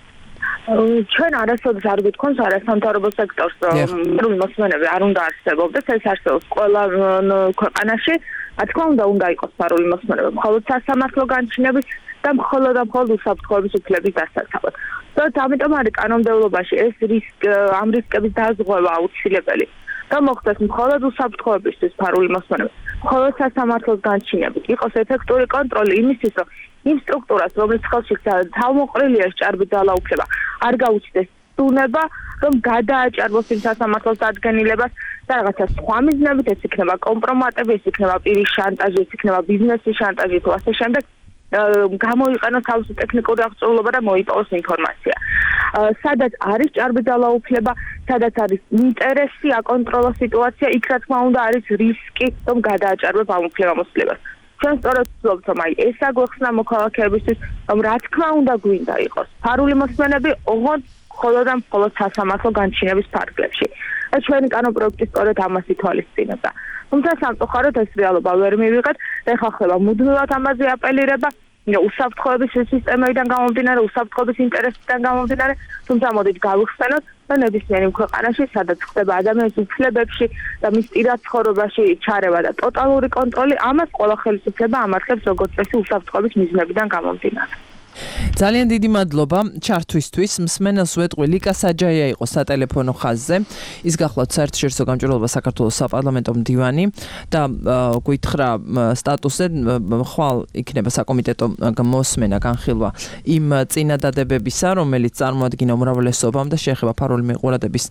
ჩვენ არასოდეს არ გითხოვს არასამთავრობო სექტორს, რომ მოსმენები არ უნდა არსებობდეს, ეს არსებობს ყველა ქვეყანაში. რა თქმა უნდა იყოს ფარული მოსმენები, მხოლოდ სასამართლო განჩინების და მხოლოდ უსაფრთხოების უფლების დასაცავად. სწორედ ამიტომ არის კანონმდებლობაში ეს ამ რისკების დაზღვევა აუცილებელი. და მოხდეს მხოლოდ უსაფრთხოებისთვის ფარული მოსმენები, მხოლოდ სასამართლოს განჩინებით, იყოს ეფექტური კონტროლი იმისთვის, რომ იმ სტრუქტურას, რომელიც ხელში თავმოყრილია ეს ჭარბი ძალაუფლება, არ გაუჩნდეს ეხსუნება რომ გადააჭარბოს იმ სასამართლოს დადგენილებას და რაღაცა სხვა მიზნებით, ეს იქნება კომპრომატები, ეს იქნება პირის შანტაჟი, ეს იქნება ბიზნესის შანტაჟი თუ ასე შემდეგ, გამოიყენოს თავისი ტექნიკური აღჭურვილობა და მოიპოვოს ინფორმაცია. სადაც არის ჭარბი ძალაუფლება, სადაც არის ინტერესი აკონტროლოს სიტუაცია, იქ რა თქმა უნდა არის რისკი, რომ გადააჭარბებ ამ უფლებამოსილებას. ჩვენ სწორად ვცდილობთ, რომ ეს აგვეხსნა მოქალაქეებისთვის, რომ რა თქმა უნდა გვინდა იყოს ფარული მოსმენები, ოღონდ მხოლოდ და მხოლოდ სასამართლო განჩინების ფარგლებში. და ჩვენი კანონპროექტი სწორედ ამას ითვალისწინებდა. თუმცა სამწუხაროდ ეს რეალობა ვერ მივიღეთ და ეხლა ხდება მუდმივად ამაზე აპელირება უსაფრთხოების სისტემიდან გამომდინარე, უსაფრთხოების ინტერესიდან გამომდინარე, თუმცა მოდით გავიხსენოთ, რომ ნებისმიერ ქვეყანაში, სადაც ხდება ადამიანის უფლებებში და მის პირად ცხოვრებაში ჩარევა და ტოტალური კონტროლი, ამას ყველა ხელისუფლება ამართლებს როგორც წესი უსაფრთხოების მიზნებიდან გამომდინარე. ძალიან დიდი მადლობა ჩართვისთვის. მსმენელს ვეტყვი ლიკა საჯაია იყო სატელეფონო ხაზზე. ის გახლავთ საერთაშორისო გამჭვირვალობა საქართველოს საპარლამენტო მდივანი და გვითხრა სტატუსზე ხვალ იქნება საკომიტეტო მოსმენა განხილვა იმ წინადადებებისა, რომელიც წარმოადგინა უმრავლესობამ და შეეხება ფარული მიყურადების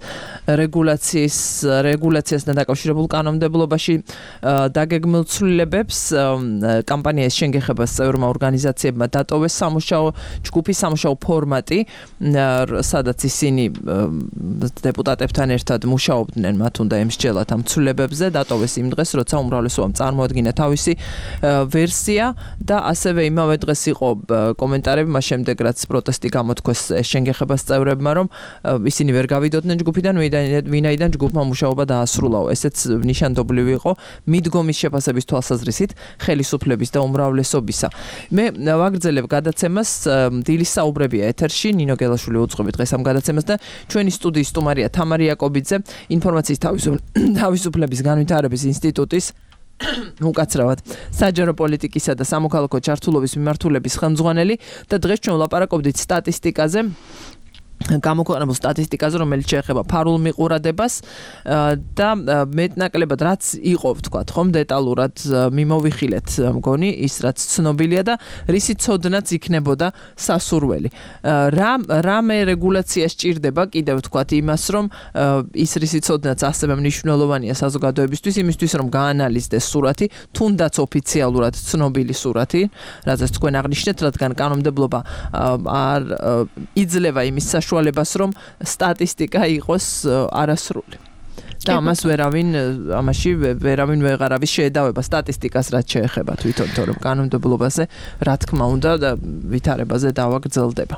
რეგულაციასთან დაკავშირებულ კანონმდებლობაში დაგეგმილ ცვლილებებს. კამპანიის შენგეხებას წევრმა ორგანიზაციებმა დატოვეს ჯგუფის სამუშაო ფორმატი, სადაც ისინი დეპუტატებთან ერთად მუშაობდნენ, მათ უნდა ემსჯელათ ამ ცვლილებებზე, დატოვეს იმ დღეს, როცა უმრავლესობამ წარმოადგინა თავისი ვერსია და ასევე იმავე დღეს იყო კომენტარები, მას შემდეგ რაც პროტესტი გამოთქვეს შენგეხებას წევრებმა, რომ ისინი ვერ გავიდოდნენ ჯგუფიდან, ვინაიდან ჯგუფმა მუშაობა დაასრულაო. ესეც ნიშანდობლივი იყო მიდგომის შეფასების თვალსაზრისით ხელისუფლების და უმრავლესობისა. მე ვაგრძელებ გადაცემას დილის საუბრებია ეთერში, ნინო გელაშვილი უძღვებით დღეს ამ გადაცემას და ჩვენი სტუდიის სტუმარია თამარი იაკობიძე, ინფორმაციის თავისუფლების განვითარების ინსტიტუტის უკაცრავად საჯარო პოლიტიკისა და სამოქალაქო ჩართულობის მიმართულების ხელმძღვანელი და დღეს ჩვენ ვლაპარაკობდით სტატისტიკაზე. გამოქვეყნებულ სტატისტიკაზე, რომელიც შეეხება ფარულ მიყურადებას და მეტნაკლებად რაც იყო, ვთქვათ, ხომ დეტალურად მიმოვიხილეთ, მგონი, ის რაც ცნობილია და რისი ცოდნაც იქნებოდა სასურველი. რამე რეგულაცია სჭირდება კიდევ ვთქვათ იმას, რომ ის რისი ცოდნაც ასევე მნიშვნელოვანია საზოგადოებისთვის, იმისთვის რომ გაანალიზდეს სურათი, თუნდაც ოფიციალურად ცნობილი სურათი, რაზეც თქვენ აღნიშნეთ, რადგან კანონმდებლობა არ იძლევა იმის საშუალებას, რომ სტატისტიკა იყოს არასრული. და ამაში ვერავინ ვეღარავის შეედავება სტატისტიკას რაც შეეხება თვითონ, თორემ კანონმდებლობაზე, რა თქმა უნდა და ვითარებაზე დავაგრძელდება.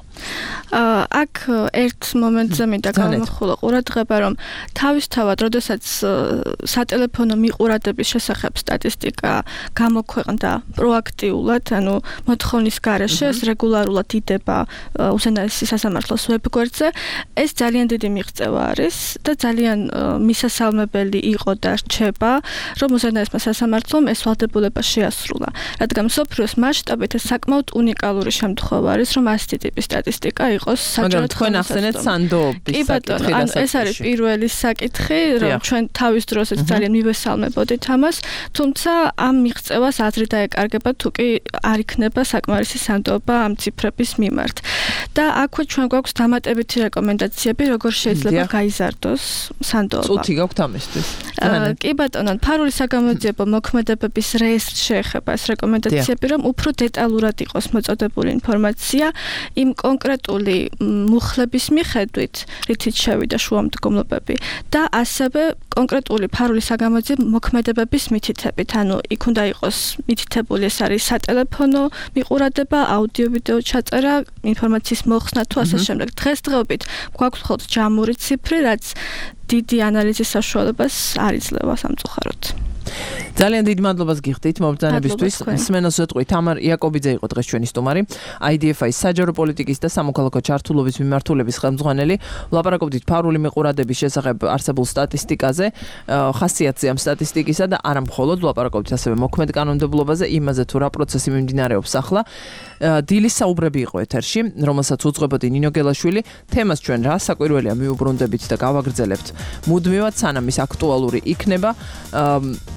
აქ ერთ მომენტზე მინდა გამოვხილო ყურადღება, რომ თავისთავად, როდესაც სატელეფონო მიყურადების შესახებ სტატისტიკა გამოქვეყნდა პროაქტიულად, ანუ მოთხოვნის გარეშე, რეგულარულად იდება უზენაესი სასამართლოს ვებგვერდზე, ეს ძალიან დიდი მიღწევა არის და ძალიან მისასალმებელი იყო და რჩება, რომ უზენაესმა სასამართლომ ეს ვალდებულება შეასრულა. რადგან მსოფლიოს მასშტაბით ეს საკმაოდ უნიკალური შემთხვევა არის, რომ ასეთი ტიპის სტატისტიკა იყოს საჯარო თქვენ ახსენეთ სანდოობის საკითხი. ანუ ეს არის პირველი საკითხი, რომ ჩვენ თავის დროსაც ძალიან მივესალმებოდით ამას, თუმცა ამ მიღწევას აზრი დაეკარგება, თუ კი არ იქნება საკმარისი სანდოობა ამ ციფრების მიმართ. და აქვე ჩვენ გვაქვს დამატებითი რეკომენდაციები, როგორ შეიძლება გაიზარდოს სანდოობა. წუთი გაქვთ ამისთვის. კი ბატონო, ფარული საგამოძიებო მოქმედებების რეესტრს შეეხება ეს რეკომენდაციები, რომ უფრო დეტალურად იყოს მოწოდებული ინფორმაცია იმ კონკრეტული მუხლების მიხედვით, რითიც შევიდა შუამდგომლობები და ასევე კონკრეტული ფარული საგამოძიებო მოქმედებების მითითებით, ანუ იქ უნდა იყოს მითითებული ეს არის სატელეფონო მიყურადება, აუდიო-ვიდეო ჩაწერა, ინფორმაციის მოხსნა თუ ასე შემდეგ. დღესდღეობით გვაქვს მხოლოდ ჯამური ციფრი, რაც დიდი ანალიზის საშუალებას არ იძლევა სამწუხაროდ. ძალიან დიდი მადლობას გიხდით მომბრძანებისთვის. მსმენელს ვეტყვი თამარ იაკობიძე იყო დღეს ჩვენი სტუმარი, IDFI-ის საჯარო პოლიტიკის და სამოქალაქო ჩართულობის მიმართულების ხელმძღვანელი. ვლაპარაკობდით ფარული მიყურადების შესახებ არსებულ სტატისტიკაზე, ხასიათზე ამ სტატისტიკისა და არა მხოლოდ, ვლაპარაკობდით ასევე მოქმედ კანონმდებლობაზე, იმაზე თუ რა პროცესი მიმდინარეობს ახლა. დილის საუბრები იყო ეთერში, რომელსაც უძღვებოდი ნინო გელაშვილი. თემას ჩვენ რა საკვირველია მივუბრუნდებით და გავაგრძელებთ მუდმივად, სანამ ის აქტუალური იქნება. დილის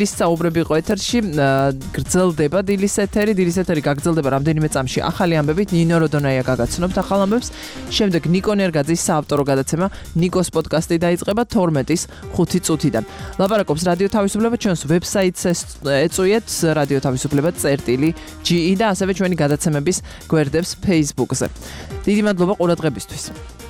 დილის საუბრები იყო ეთერში. გრძელდება დილის ეთერი გაგრძელდება რამდენიმე წამში ახალი ამბებით. ნინო როდონაია გაგაცნობთ ახალ ამბებს. შემდეგ ნიკო ნერგაძის საავტორო გადაცემა ნიკოს პოდკასტი დაიწყება 12-ის 5 წუთიდან. ლაპარაკობს რადიო თავისუფლება, ჩვენს ვებსაიტს ეწვიეთ რადიო თავისუფლება.ge და ასევე ჩვენი გადაცემების გვერდებს Facebook-ზე. დიდი მადლობა ყურადღებისთვის.